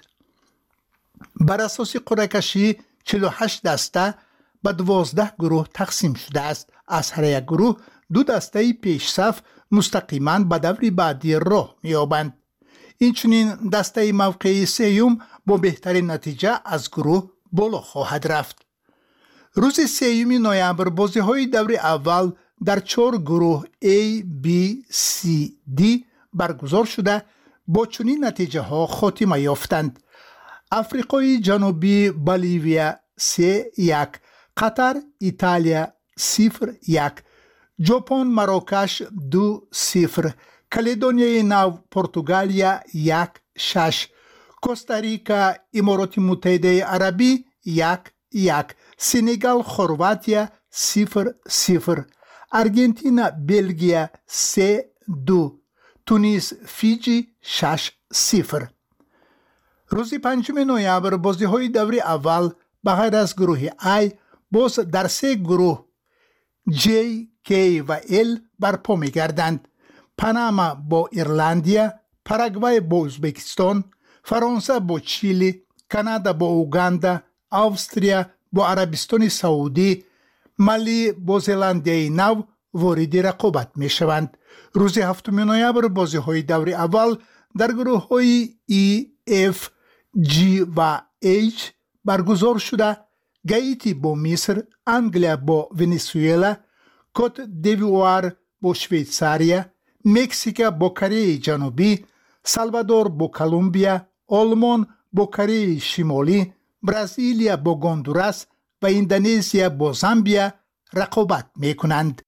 بر اساس قرعه کشی 48 دسته به 12 گروه تقسیم شده است. از هر یک گروه 2 دسته پیش صف مستقیما به دور بعدی راه می‌یابند. اینچنین دسته موقع سوم با بهترین نتیجه از گروه بالا خواهد رفت. روز 3 نوامبر بازی‌های دور اول در 4 گروه A, B, C, D برگزار شده با چنین نتیجه ها خاتمه یافتند: افریقای جنوبی بولیویا 3-1، قطر ایتالیا 0-1، ژاپن مراکش 2-0، کالدونیای نو پرتغالیا 1-6، کوستاریکا امارات متحده عربی 1-1، سنگال خرواتیا 0-0، ارژانتین بلژیا 3-2، تونس فیجی 6-0. روز 5 نوامبر بازی‌های دور اول به غیر از گروه ای باز در 3 گروه J, K و L برپا می‌گردند: پاناما با ایرلندیا، پاراگوای با ازبکستان، فرانسه با چیلی، کانادا با اوگاندا، استرالیا با عربستان سعودی، مالی با زلندیای نو وارد رقابت می‌شوند. روز 7 نوامبر بازی‌های دور اول در گروه‌های E, F, G و H برگزار شده: گایتی با مصر، انگلیا با ونزوئلا، کوت دیووار با شویتزاریا، مکزیک با کره جنوبی، سالوادور با کلمبیا، آلمان با کره شمالی، برزیلیا با هندوراس و اندونزیا با زامبیا رقابت می‌کنند.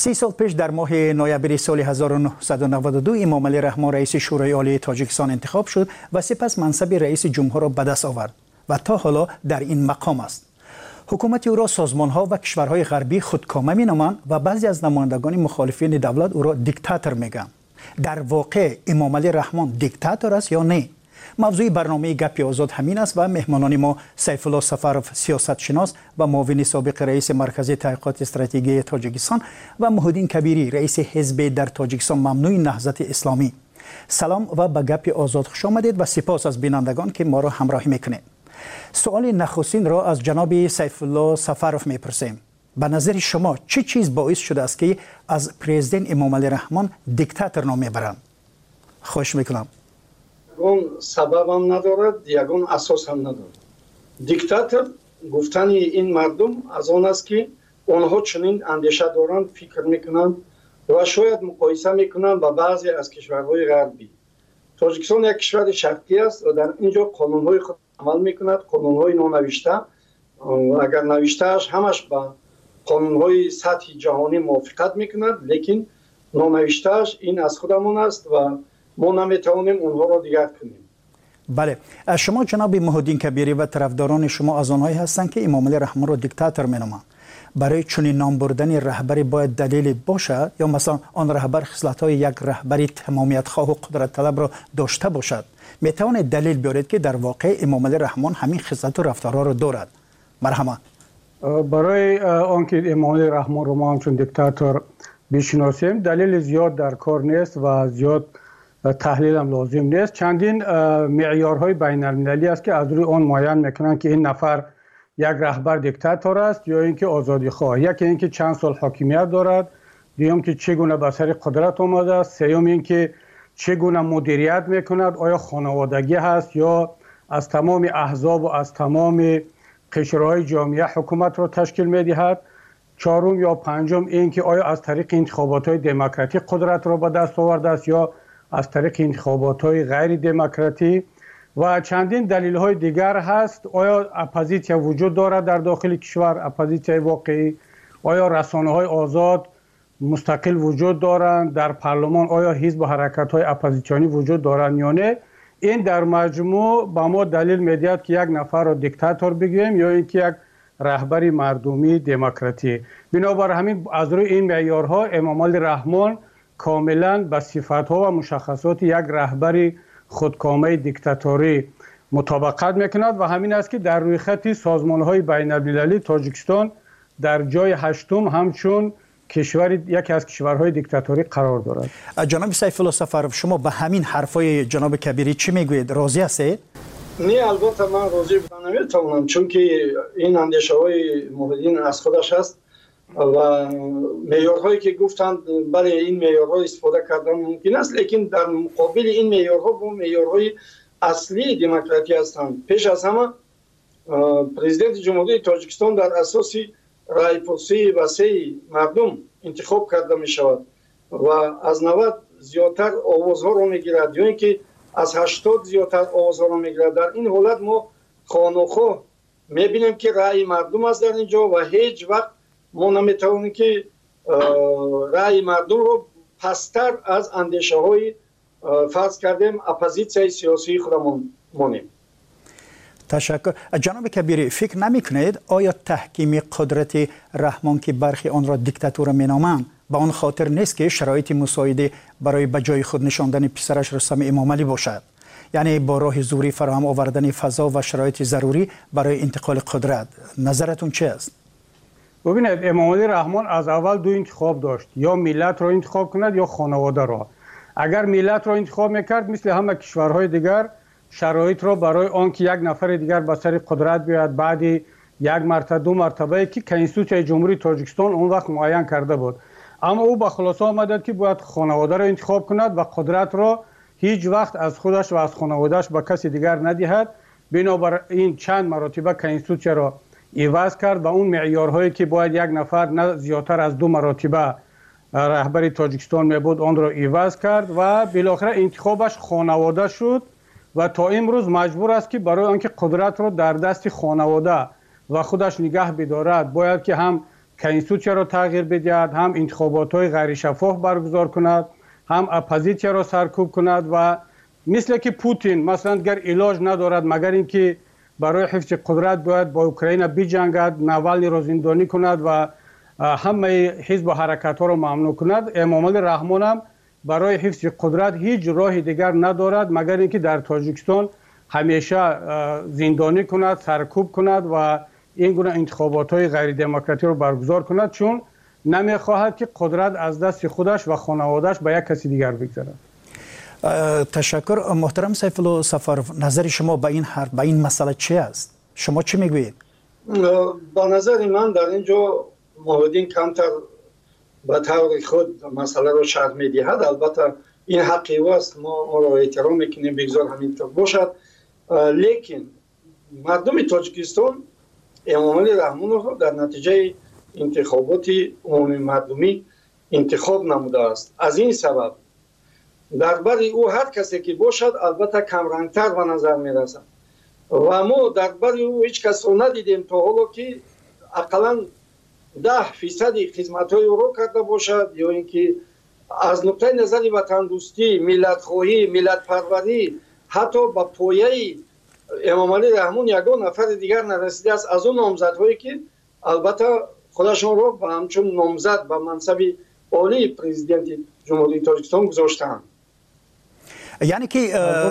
30 سال پیش در ماه نوامبر سال 1992 امام علی رحمان رئیس شورای عالی تاجیکستان انتخاب شد و سپس منصب رئیس جمهور را به دست آورد و تا حالا در این مقام است. حکومت او را سازمان‌ها و کشورهای غربی خودکامه می‌نامند و بعضی از نمایندگان مخالفین دولت او را دیکتاتور می‌گویند. در واقع امام علی رحمان دیکتاتور است یا نه؟ موضوع برنامه گپ آزاد همین است و مهمانان ما سیف الله سفرов سیاستشناس و معاون سابق رئیس مرکز تحقیقات استراتژی تاجیکستان و محمدین کبیری رئیس حزب در تاجیکستان ممنوع نهضت اسلامی. سلام و به گپ آزاد خوش آمدید و سپاس از بینندگان که ما را همراهی میکنید. سوال نخستین را از جناب سیف الله سفرов میپرسیم. به نظر شما چه چیز باعث شده است که از پرزیدنت امام علی رحمان دیکتاتور نام میبرند؟ خوش میکنم. یگان سبب هم ندارد، یگان اساس هم ندارد. دیکتاتور گفتن این مردم از آن است که آنها چنین اندیشه دارند، فکر میکنند و شاید مقایسه میکنند با بعضی از کشورهای غربی. تاجیکستان یک کشور شرقی است و در اینجا قانونهای خود عمل میکند، قانونهای نونوشته. اگر نوشتهش همش با قانونهای سطح جهانی موافقت میکند، لیکن نونوشتهش این از خودمون است و ما نمیتوانیم اونها را دیگر کنیم. بله، شما جناب محمدین کبیری و طرفداران شما از آنهایی هستند که امام علی رحمان را دیکتاتور مینامند. برای چنین نام بردن رهبری باید دلیل باشد یا مثلا آن رهبر خصلت‌های یک رهبری تمامیت خواه و قدرت طلب را داشته باشد؟ میتوانید دلیل بیارید که در واقع امام علی رحمان همین خصلت و رفتارها را دارد؟ مرحبا. برای آنکه امام علی رحمان را ما همچون دیکتاتور بشناسیم دلیل زیاد در کار نیست و زیاد تحلیل هم لازم نیست. چندین معیارهای بین المللی است که از روی آن معین میکنند که این نفر یک رهبر دیکتاتور است یا اینکه آزادی خواه. یکی اینکه چند سال حاکمیت دارد، دوم که چگونه به سر قدرت آمده است، سوم اینکه چگونه مدیریت میکند، آیا خانوادگی هست یا از تمام احزاب و از تمام قشرهای جامعه حکومت را تشکیل میدهد، چهارم یا پنجم اینکه آیا از طریق انتخابات‌های دموکراتیک قدرت را به دست آورده است یا از طریق انتخابات‌های غیر دموکراتی و چندین دلیل‌های دیگر هست. آیا اپوزیسیون وجود دارد در داخل کشور، اپوزیسیون واقعی؟ آیا رسانه‌های آزاد مستقل وجود دارند در پارلمان؟ آیا حزب و حرکت‌های اپوزیسیونی وجود دارند یا نه؟ این در مجموع با ما دلیل می‌دهد که یک نفر را دیکتاتور بگوییم یا اینکه یک رهبری مردمی دموکراتی. بنابر همین از روی این معیارها امام علی رحمان کاملا به صفات‌ها و مشخصات یک رهبری خودکامه دیکتاتوری مطابقت میکند و همین است که در روی خط سازمان‌های بین‌المللی تاجیکستان در جای هشتم همچون یکی از کشورهای دیکتاتوری قرار دارد. جناب سیف الله سفرов شما به همین حرفای جناب کبیری چی میگویید؟ راضی هستید؟ نه البته من راضی بودن نمیتونم، چون که این اندیشه های محمدین از خودش هست و معیارهایی که گفتند برای این معیارها استفاده کردن ممکن است، لیکن در مقابل این معیارها با معیارهای اصلی دموکراتی هستند. پیش از همه پرزیدنت جمهوری تاجیکستان در اساس رای‌پرسی وسیع مردم انتخاب کرده می شود و از 90 زیادتر آوازها را می گیرد یا اینکه از 80 زیادتر آوازها را می گیرد. در این حالت ما خانوخواه می بینیم که رای مردم است در اینجا و هیچ وقت ما نمیتوانیم که رای مردم رو پستر از اندیشه های فرض کردیم اپوزیسیون سیاسی خودمون مانیم. تشکر. جناب کبیری فکر نمی کنید آیا تحکیم قدرت رحمان که برخی آن را دیکتاتور می نامند به آن خاطر نیست که شرایط مساعده برای به جای خود نشاندن پسرش رستم امام علی باشد؟ یعنی با راه زوری فراهم آوردن فضا و شرایط ضروری برای انتقال قدرت. نظرتون چه است؟ ببینید امام علی رحمان از اول دو انتخاب داشت، یا ملت را انتخاب کند یا خانواده را. اگر ملت را انتخاب میکرد مثل همه کشورهای دیگر شرایط را برای آنکه یک نفر دیگر به سر قدرت بیاید بعد یک مرتبه دو مرتبه که کنستیتوسیون جمهوری تاجیکستان اون وقت معین کرده بود، اما او به خلاصه آمد که باید خانواده را انتخاب کند و قدرت را هیچ وقت از خودش و از خانوادهش به کسی دیگر ندهد. بنابر این چند مرتبه کنستیتوسیون را عوض کرد و اون معیارهایی که باید یک نفر نه زیادتر از 2 مرتبه رهبری تاجیکستان می بود آن را عوض کرد و بالاخره انتخابش خانواده شد و تا امروز مجبور است که برای آنکه قدرت را در دست خانواده و خودش نگه بدارد باید که هم کنستیتوسیا را تغییر بدهد، هم انتخابات‌های غیر شفاف برگزار کند، هم اپوزیسیا را سرکوب کند و مثل که پوتین مثلا گر علاج ندارد مگر اینکه برای حفظ قدرت باید با اوکراین بجنگد، ناوالنی را زندانی کند و همه حزب و حرکت ها را ممنوع کند. امامعلی رحمان هم برای حفظ قدرت هیچ راه دیگر ندارد مگر اینکه در تاجیکستان همیشه زندانی کند، سرکوب کند و این گونه انتخابات های غیر دموکراتی رو برگزار کند، چون نمیخواهد که قدرت از دست خودش و خانوادهش به یک کسی دیگر بگذرد. تشکر. محترم سیف الله سفرов، نظر شما به این مسئله چی است؟ شما چی میگویید؟ با نظر من در اینجا موحدین کمتر به طور خود مسئله رو شرح میدهد. البته این حقی است، ما را احترام میکنیم، بگذار همینطور باشد. لیکن مردم تاجیکستان امامعلی رحمان رو در نتیجه انتخابات عمومی مردمی انتخاب نموده است. از این سبب درباره او هر کسی که باشد البته کمرنگتر به نظر میرسد و ما درباره او هیچ کس رو ندیدیم تا حالا که اقلا 10% خدمت‌های او را کرده باشد یا اینکه از نقطه نظر وطن دوستی، ملت خواهی، ملت پروری حتی به پایه امامعلی رحمان یگان نفر دیگر نرسیده است از اون نامزدهایی که البته خودشون را به همچون نامزد به منصب عالی پرزیدنت جمهوری تاجیکستان گذاشتند. یعنی که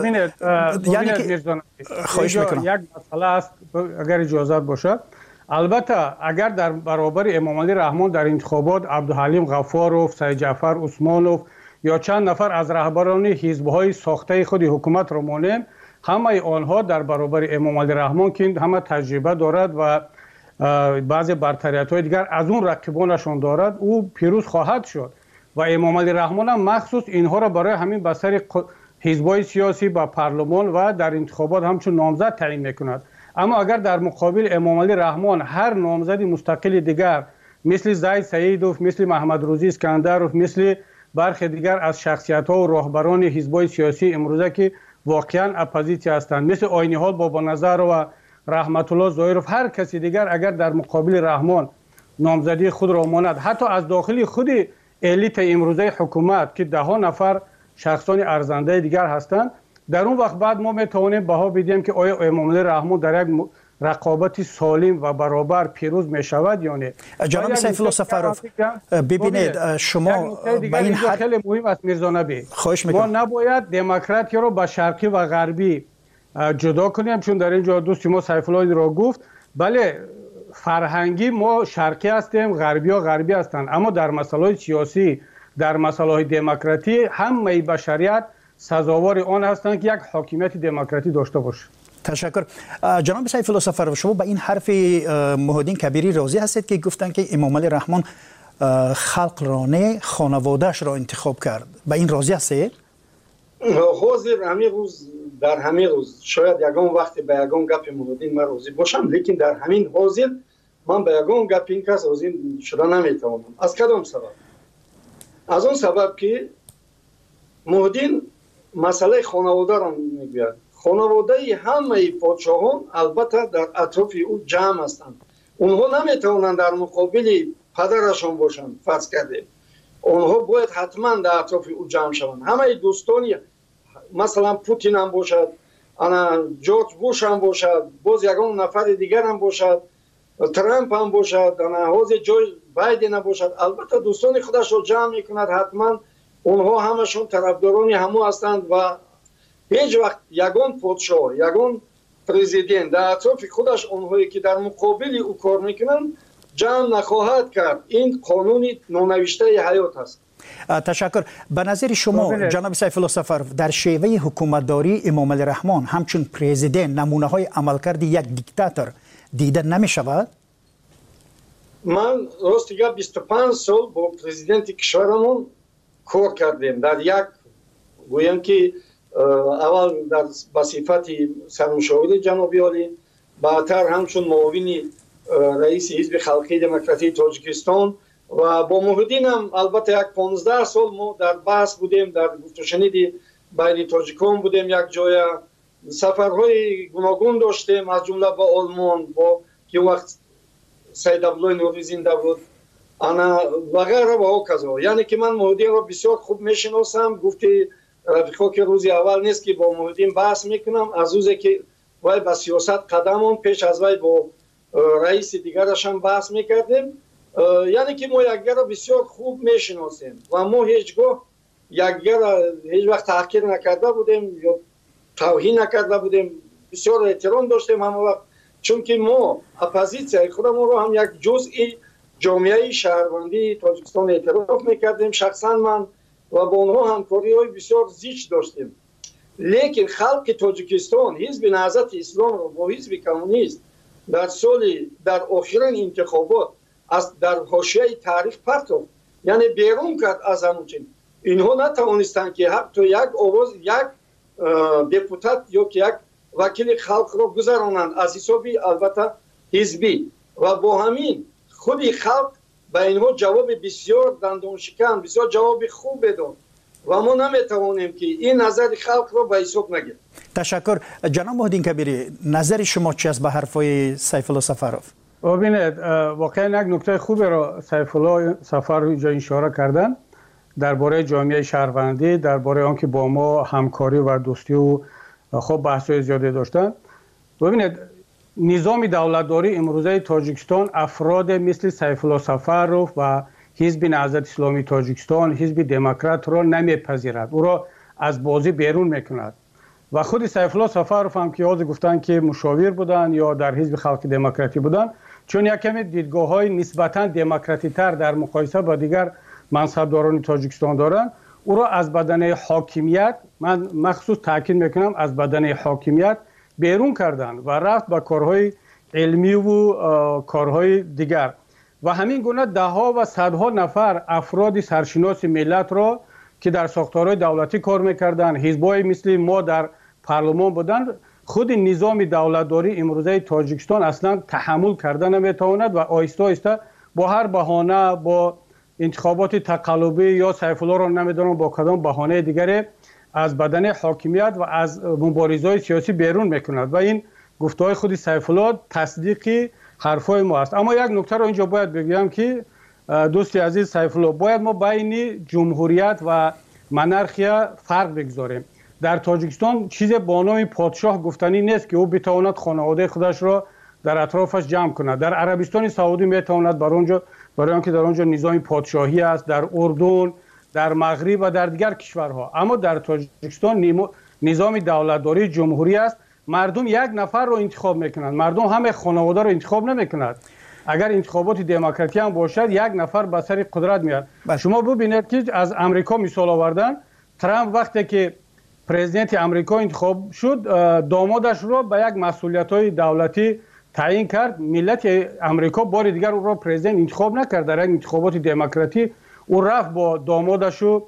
خواهش میکنم یک مسئله است اگر اجازت باشد. البته اگر در برابر امامعلی رحمان در انتخابات عبدالحلیم غفاروف، سید جعفر عثمانوف یا چند نفر از رهبران حزب‌های ساخته خود حکومت را مانیم، همه آنها در برابر امامعلی رحمان که همه تجربه دارد و بعضی برتریت‌های دیگر از اون رقیبانشون دارد، او پیروز خواهد شد و امامعلی رحمان هم مخصوص اینها را برای همین بسر حزب‌های سیاسی با پارلمان و در انتخابات همچون نامزد تعیین می‌کند. اما اگر در مقابل امامعلی رحمان هر نامزد مستقل دیگر مثل زید سیدوف، مثل محمد روزی اسکندروف، مثل برخی دیگر از شخصیت‌ها و راهبران حزب‌های سیاسی امروزه که واقعا اپوزیسیا هستند، مثل آینی‌حال بابا نظر و رحمت الله ظاهرов، هر کسی دیگر اگر در مقابل رحمان نامزدی خود را ماند، حتی از داخل خود الیت امروزه حکومت که 10 نفر شخصان ارزنده دیگر هستند، در اون وقت بعد ما میتوانیم بها بدیم که آیا امامعلی رحمان در یک رقابت سالم و برابر پیروز می شود یا نه. جناب سیف الله سفرов، ببینید شما به این حد خیلی مهم است میرزا نبی، ما نباید دموکراتی رو با شرقی و غربی جدا کنیم، چون در اینجا دوست ما سیف الله را گفت بله فرهنگی ما شرقی هستیم، غربی ها غربی هستند، اما در مسائل سیاسی، در مسائل دموکراتی همه بشریت سزاوار آن هستند که یک حاکمیت دموکراتی داشته باشه. تشکر. جناب سیف الله سفرov، شما به این حرف موحدین کبیری راضی هستید که گفتن که امامعلی رحمان خلق را نه خانواده‌اش را انتخاب کرد؟ به این راضی هستید؟ حاضر همین روز در همین روز شاید یگان وقتی به یگان گپ موحدین من راضی باشم، لیکن در همین حاضر من به یگان گپ این کس راضی شده نمیتوانم. از کدام سبب؟ از اون سبب که موحدین مسئله خانواده را میگوید. خانواده همه پادشاهان البته در اطراف او جمع هستند. اونها نمیتوانند در مقابل پدرشان باشند. فرض کردیم اونها باید حتما در اطراف او جمع شوند. همه دوستانی مثلا پوتین هم باشد، انا جورج بوش هم باشد، باز یگان نفر دیگر هم باشد، ترامپ هم باشد، انا حاضر جو بایدن هم باشد، البته دوستان خودش رو جمع میکند. حتما اونها همشون طرفداران همو هستند و هیچ وقت یگان پادشاه، یگان پرزیدنت در اطراف خودش اونهایی که در مقابل او کار میکنند جمع نخواهد کرد. این قانون نونوشته حیات است. تشکر. به نظر شما جناب سیف الله سفرov در شیوه حکومتداری امامعلی رحمان همچون پرزیدنت نمونه های عملکرد یک دیکتاتور دیده نمی شود؟ من راست دیگه 25 سال با پرزیدنت کشورمون کار کردیم. در یک گویم که اول در بصفت سرمشاور جنابی عالی، بعدتر همچون معاون رئیس حزب خلقی دموکراتی تاجیکستان و با موحدین هم البته یک 15 سال ما در بحث بودیم، در گفت و شنید بین تاجیکان بودیم. یک جای سفرهای گوناگون داشتیم، از جمله با آلمان با که وقت سید عبدالله نوری زنده بود انا و غیره و کذا. یعنی که من محمدین رو بسیار خوب میشناسم. گفتی رفیقا که روزی اول نیست که با محمدین بحث میکنم، از روزی که وای با سیاست قدمون پیش از وای با رئیس دیگرش هم بحث میکردیم. یعنی که ما یکدیگر را بسیار خوب میشناسیم و ما هیچگاه یکدیگر را هیچ وقت تحقیر نکرده بودیم یا توهین نکرده بودیم. بسیار احترام داشتیم همه وقت، چون که ما اپوزیسیای خودمون رو هم یک جزئی جامعه شهروندی تاجیکستان اعتراف میکردیم. شخصا من و با اونها همکاری‌های بسیار زیچ داشتیم. لیکن خلق تاجیکستان حزب نهضت اسلام رو با حزب کمونیست در آخرین انتخابات در حاشیه تاریخ پرتافت، یعنی بیرون کرد از همون. اینها نتوانستند که حتی یک آواز یک دپوتات یا که یک وکیل خلق را گذرانند از حسابی البته حزبی، و با همین خودی خلق به اینها جواب بسیار دندان شکن، بسیار جواب خوب داد و ما نمیتوانیم که این نظر خلق را به حساب نگیریم. تشکر. جناب محمدین کبیری، نظر شما چی است به حرفای سیف الله سفرов؟ ببینید واقعا یک نکته خوبی را سیف الله سفرov اینجا اشاره کردن درباره جامعه شهروندی، درباره آنکه با ما همکاری و دوستی و خب بحث‌های زیادی داشتن. ببینید نظام دولتداری امروزه تاجیکستان افراد مثل سیف الله سفرov و حزب نهضت اسلامی تاجیکستان، حزب دموکرات را نمیپذیرد، او را از بازی بیرون میکند. و خود سیف الله سفرov هم که یاد گفتن که مشاور بودن یا در حزب خلق دموکراتی بودن، چون یک کمی دیدگاه‌های نسبتاً دموکراتی تر در مقایسه با دیگر منصبداران تاجیکستان دارند، او را از بدنه حاکمیت، من مخصوص تاکید میکنم از بدنه حاکمیت بیرون کردن و رفت به کارهای علمی و کارهای دیگر. و همین گونه ده ها و صدها نفر افراد سرشناس ملت را که در ساختارهای دولتی کار میکردن، حزبای مثل ما در پارلمان بودند، خود نظام دولتداری امروزه تاجیکستان اصلا تحمل کردن نمیتواند و آهسته آهسته با هر بهانه، با انتخابات تقلبی یا سیف الله را نمیدونم با کدام بهانه دیگری از بدن حاکمیت و از مبارزه‌های سیاسی بیرون میکند و این گفته‌های خود سیف الله تصدیق حرفای ما است. اما یک نکته رو اینجا باید بگم که دوستی عزیز سیف الله، باید ما بین جمهوریت و منارخیا فرق بگذاریم. در تاجیکستان چیز با نام پادشاه گفتنی نیست که او بتواند خانواده خودش را در اطرافش جمع کند. در عربستان سعودی میتواند برای آنکه در آنجا نظام پادشاهی است، در اردن، در مغرب و در دیگر کشورها. اما در تاجیکستان نظام دولتداری جمهوری است. مردم یک نفر رو انتخاب میکنند، مردم همه خانواده رو انتخاب نمیکنند. اگر انتخابات دموکراتی هم باشد یک نفر به سر قدرت میاد. شما ببینید که از امریکا مثال آوردن، ترامپ وقتی که پرزیدنت امریکا انتخاب شد، دامادش رو به یک مسئولیت‌های دولتی تعیین کرد. ملت امریکا بار دیگر او را پرزیدنت انتخاب نکرد. در یک انتخابات دموکراتی او رفت با دامادش و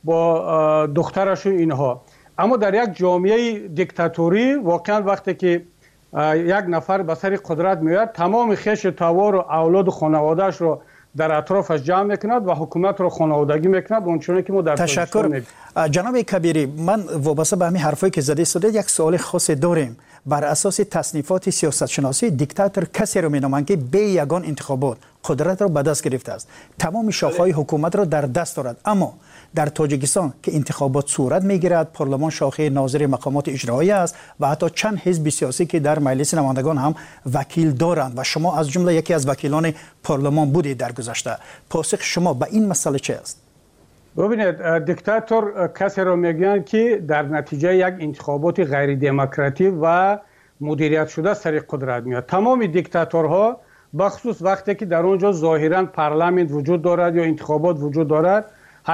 با دخترش و اینها. اما در یک جامعه دیکتاتوری واقعا وقتی که یک نفر به سر قدرت میاد، تمام خویش توار و اولاد و خانواده‌اش رو در اطرافش جمع میکند و حکومت رو خانوادگی میکند، اونچنانی که ما در تشکر. جناب کبیری، من وابسته به همین حرفایی که زده شده یک سوال خاص داریم. بر اساس تصنیفات سیاست شناسی، دیکتاتور کسی رو مینامند که به یگان انتخابات قدرت را به دست گرفته است، تمام شاخه‌های حکومت را در دست دارد. اما در تاجیکستان که انتخابات صورت میگیرد، پارلمان شاخه ناظر مقامات اجرایی است و حتی چند حزب سیاسی که در مجلس نمایندگان هم وکیل دارند و شما از جمله یکی از وکیلان پارلمان بودید در گذشته. پاسخ شما به این مسئله چه است؟ ببینید، دیکتاتور کسی را میگن که در نتیجه یک انتخابات غیر دموکراتی و مدیریت شده سر قدرت میاد. تمام دیکتاتورها بخصوص وقتی که در اونجا ظاهرا پارلمان وجود دارد یا انتخابات وجود دارد، 80%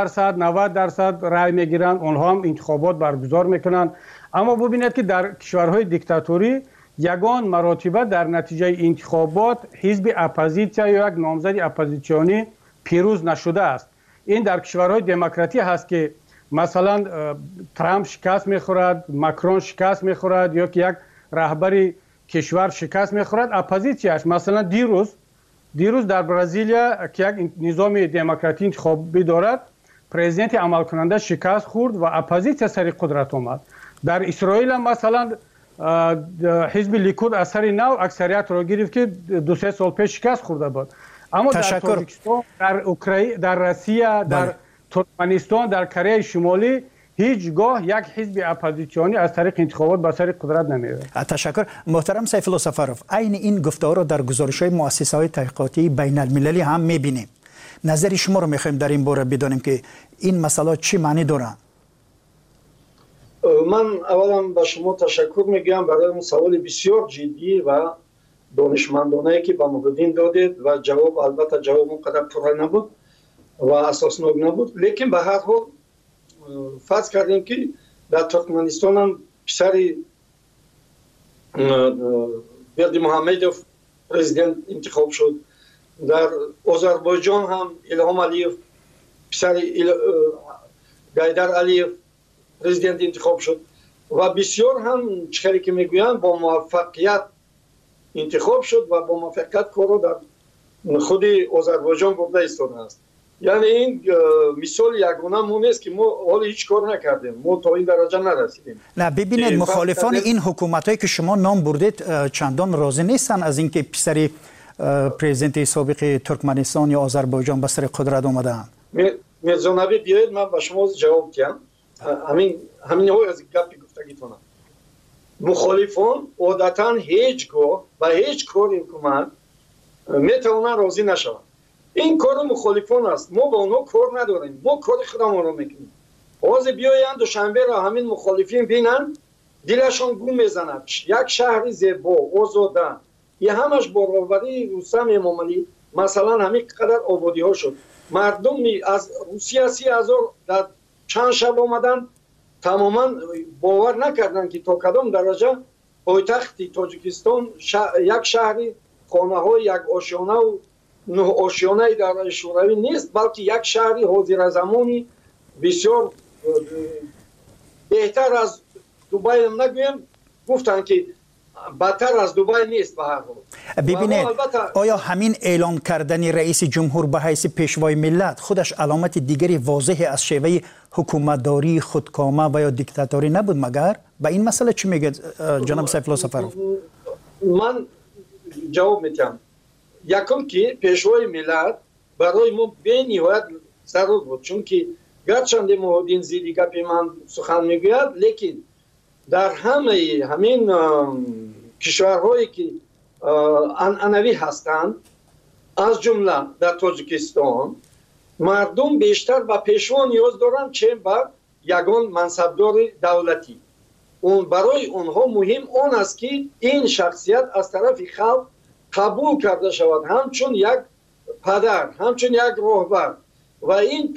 90% رای میگیرن، اونها هم انتخابات برگزار میکنن. اما ببینید که در کشورهای دیکتاتوری یگان مراتبه در نتیجه انتخابات حزب اپوزیسیا یا یک نامزد اپوزیسیونی پیروز نشده است. این در کشورهای دموکراتی هست که مثلا ترامپ شکست میخورد، ماکرون شکست میخورد یا که یک رهبری کشور شکست میخورد، اپوزیسیاش مثلا دیروز در برزیلیا که یک نظام دموکراتی انتخابی دارد، پرزیدنت عمل کننده شکست خورد و اپوزیسیا سر قدرت آمد. در اسرائیل هم مثلا حزب لیکود اثر نو اکثریت را گرفت که 2-3 سال پیش شکست خورده بود. اما در تاجیکستان، در اوکراین، در روسیه، در ترکمنستان، در کره شمالی هیچگاه یک حزب اپوزیسیونی از طریق انتخابات به سر قدرت نمیره. تشکر. محترم سیف الله سفروف، عین این گفتار رو در گزارش‌های مؤسسه‌های تحقیقاتی بین المللی هم می‌بینیم. نظر شما رو می‌خوایم در این باره بدانیم که این مسئله چی معنی دارن. من اولا به شما تشکر میگم برای اون سوال بسیار جدی و دانشمندانه که به محمدین دادید و جواب البته جواب اونقدر پره نبود و اساسناک نبود، لیکن به هر حال فرض کردیم که در ترکمنستان هم پسر برد محمدوف پرزیدنت انتخاب شد، در آذربایجان هم الهام علیف پسر گایدر علیف پرزیدنت انتخاب شد و بسیار هم چیزی که میگویند با موفقیت انتخاب شد و با موفقیت کارو در خود آذربایجان برده ایستاده است. یعنی این مثال یگانه ما نیست که ما حالا هیچ کار نکردیم، ما تا این درجه نرسیدیم. نه ببینید، مخالفان این حکومتایی که شما نام بردید چندان راضی نیستن از اینکه پسر پرزیدنت سابق ترکمنستان یا آذربایجان به سر قدرت آمدن. میرزا نبی بیاید من به شما جواب دهم. همین های از گپی گفتگیتونم. مخالفان عادتا هیچگاه و هیچ کار حکومت میتونن راضی نشوند. این کار مخالفان است، ما با اونها کار نداریم، ما کار خودمون رو میکنیم. حاضر بیایند دوشنبه را همین مخالفین بینن دلشان گم میزند. یک شهر زیبا آزاده، این همش برابری رستم امام علی مثلا همین قدر آبادی ها شد. مردم از روسیه 30,000 در چند شب آمدن، تماما باور نکردن که تا کدام درجه پایتخت تاجیکستان یک شهری خانه های یک آشیانه و 9 آشیانه در شوروی نیست، بلکه یک شهری حاضر زمانی بسیار بهتر از دوبای هم نگویم، گفتن که بدتر از دوبای نیست. به هر حال ببینید، آیا همین اعلام کردن رئیس جمهور به حیث پیشوای ملت خودش علامت دیگری واضح از شیوه حکومتداری خودکامه و یا دیکتاتوری نبود مگر؟ به این مسئله چی میگه جناب سیف الله سفروف؟ من جواب میدم. یکم که پیشوای ملت برای ما به نهایت ضرور بود، چون که گرچند محمدین زیدی گپی من سخن میگوید، لیکن در همین کشورهایی که عنعنوی هستند از جمله در تاجیکستان مردم بیشتر به پیشوا نیاز دارند چه به یگان منصبدار دولتی. اون برای اونها مهم اون است که این شخصیت از طرف خلق قبول کرده شود همچون یک پدر، همچون یک راهبر و این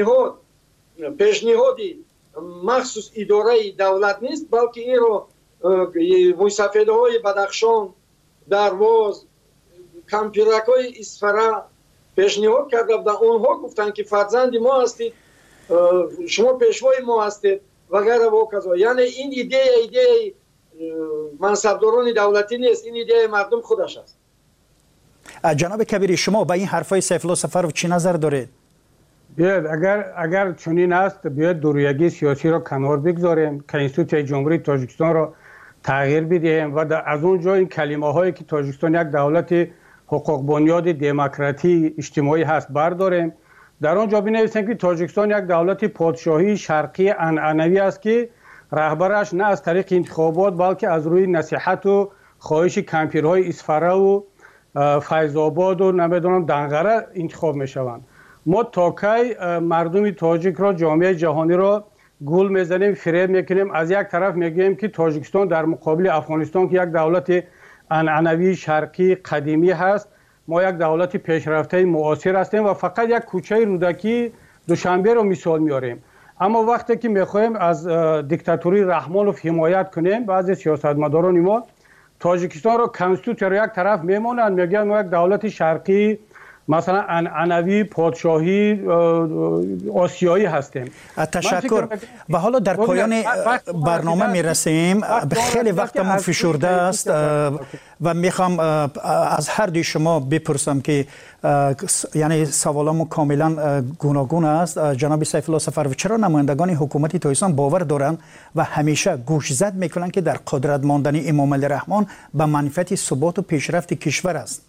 پیشنهادی مخصوص اداره دولت نیست، بلکه این رو موسفیده های بدخشان، درواز، کمپیرک های اصفره پیشنهاد کرده و اونها گفتن که فرزند ما هستید، شما پیشوای ما هستید و غیره و کذا. یعنی این ایده منصبداران دولتی نیست، این ایده مردم خودش است. جناب کبیری، شما به این حرفای سیف الله سفروف چی نظر دارید؟ بیاید اگر چنین است بیاید دورویگی سیاسی را کنار بگذاریم، کنستیتوسیون جمهوری تاجیکستان را تغییر بدهیم و از اونجا این کلمه هایی که تاجیکستان یک دولت حقوق بنیاد دموکراتی اجتماعی هست برداریم، در آنجا بنویسیم که تاجیکستان یک دولت پادشاهی شرقی عنعنوی است که رهبرش نه از طریق انتخابات بلکه از روی نصیحت و خواهش کمپیرهای اصفره و فیض آباد و نمیدونم دنقره انتخاب میشوند. ما تا کی مردم تاجیک را، جامعه جهانی را گول میزنیم، فریب میکنیم؟ از یک طرف میگیم که تاجیکستان در مقابل افغانستان که یک دولت عنعنوی شرقی قدیمی هست، ما یک دولت پیشرفته معاصر هستیم و فقط یک کوچه رودکی دوشنبه رو مثال میاریم. اما وقتی که میخوایم از دیکتاتوری رحمانوف حمایت کنیم، بعضی سیاستمداران ما تاجیکستان رو کنستیتوسیون رو یک طرف میمونند، میگن ما یک دولت شرقی مثلا عنعنوی پادشاهی آسیایی هستیم. تشکر. و حالا در پایان برنامه میرسیم، خیلی وقتمون فشرده است و میخوام از هر دوی شما بپرسم که یعنی سوالامو کاملا گوناگون است. جناب سیف الله سفروف، چرا نمایندگان حکومت تاجیکستان باور دارند و همیشه گوشزد میکنند که در قدرت ماندن امام علی رحمان به منفعت ثبات و پیشرفت کشور است؟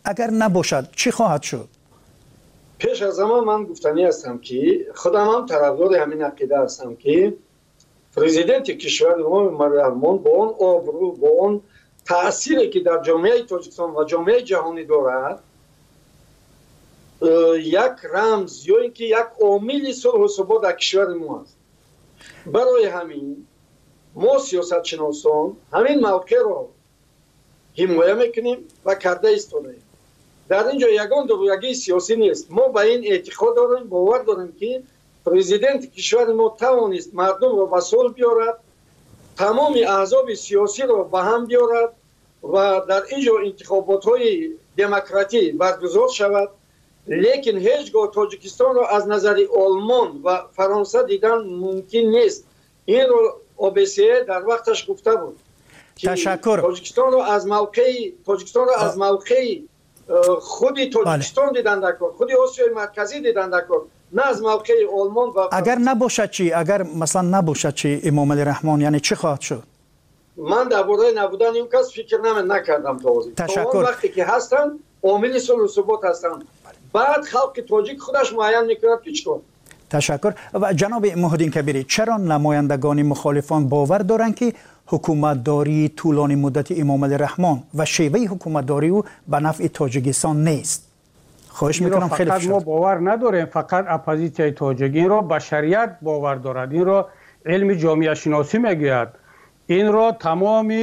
اگر نباشد چی خواهد شد؟ پیش از همه من گفتنی هستم که خودم هم طرفدار همین عقیده هستم که پرزیدنت کشور ما رحمان با اون آبرو، با اون تأثیری که در جامعه تاجیکستان و جامعه جهانی دارد، یک رمز یا اینکه یک عامل صلح و ثبات در کشور ما است. برای همین ما سیاست شناسان همین موقع را حمایت میکنیم و کرده ایستادیم. در اینجا یگان درویگی سیاسی نیست. ما به این اعتقاد داریم، باور داریم که پرزیدنت کشور ما توانست مردم را به صلح بیارد، تمام احزاب سیاسی را به هم بیارد و در اینجا انتخابات های دموکراتی برگزار شود. لیکن هیچگاه تاجیکستان را از نظر آلمان و فرانسه دیدن ممکن نیست. این رو OBSE در وقتش گفته بود. تشکر. تاجیکستان را از موقع خودی تاجیکستان دیدن در کار، خودی آسیای مرکزی دیدن در کار، نه از موقع آلمان و اگر نباشد چی؟ اگر مثلا نباشد چی امام علی رحمان، یعنی چی خواهد شد؟ من درباره نبودن این کس فکر نکردم تا وقتی که هستن عامل صلح و ثبات هستن. بعد خلق تاجیک خودش معین میکند که چیکار. تشکر. و جناب محیدین کبیری، چرا نمایندگان مخالفان باور دارند که حکومتداری طولانی مدت امام علی رحمان و شیوه حکومتداری او به نفع تاجیکستان نیست؟ خواهش میکنم خیلی فقط ما باور نداریم، فقط اپوزیسیون تاجیک این را به شریعت باور دارد، این را علم جامعه شناسی میگوید، این را تمام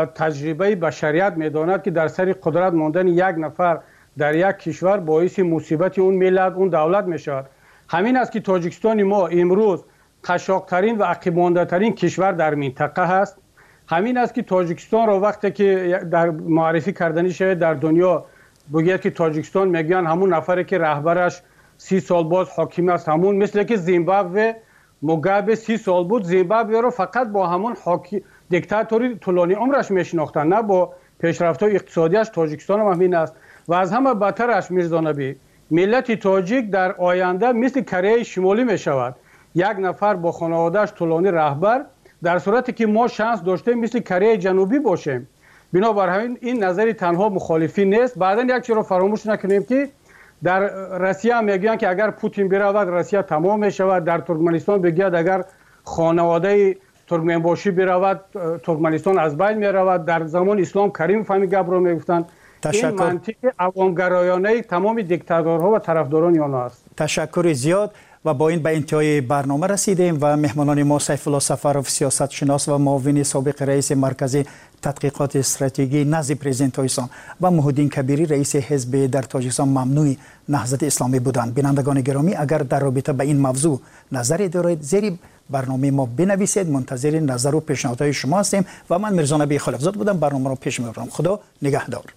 تجربه بشریت میداند که در سر قدرت ماندن یک نفر در یک کشور باعث مصیبت اون ملت، اون دولت میشود. همین است که تاجیکستان ما امروز قشاق‌ترین و عقب مانده‌ترین کشور در منطقه هست. همین است که تاجیکستان را وقتی که در معرفی کردنی شود در دنیا بگید که تاجیکستان میگن همون نفری که رهبرش 30 سال باز حاکم است، همون مثل که زیمبابوه موگابه 30 سال بود، زیمبابوه را فقط با همون دیکتاتوری طولانی عمرش میشناختن، نه با پیشرفت‌های اقتصادیش. تاجیکستان هم همین است و از همه بدترش میرزا نبی ملت تاجیک در آینده مثل کره شمالی می شود. یک نفر با خانواده‌اش طولانی رهبر، در صورتی که ما شانس داشتیم مثل کره جنوبی باشیم. بنابراین این نظری تنها مخالفی نیست. بعدن یک چیز رو فراموش نکنیم که در روسیه هم میگن که اگر پوتین برود روسیه تمام می شود. در ترکمنستان بگید اگر خانواده ترکمنباشی برود ترکمنستان از بین می رود. در زمان اسلام کریم فهمی گپ رو میگفتن. این منطق عوامگرایانه تمام دیکتاتورها و طرفداران آنها است. تشکر زیاد. و با این به انتهای برنامه رسیدیم و مهمانان ما سیف الله سفرов سیاست شناس و معاون سابق رئیس مرکز تحقیقات استراتژی نزد پرزیدنت تاجیکستان و محیدین کبیری رئیس حزب در تاجیکستان ممنوع نهضت اسلامی بودند. بینندگان گرامی، اگر در رابطه به این موضوع نظری دارید زیر برنامه ما بنویسید. منتظر نظر و پیشنهادهای شما هستیم و من میرزا نبی خلیفزاده بودم. برنامه رو پیش میبرم. خدا نگهدار.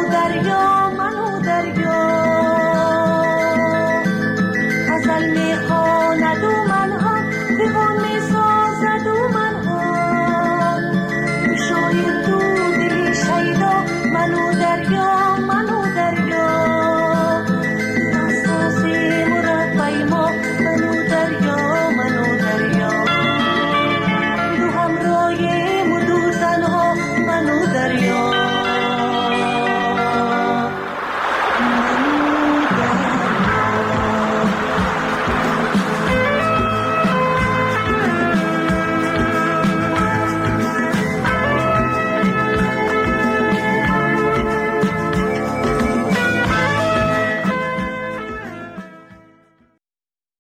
غزل میخوام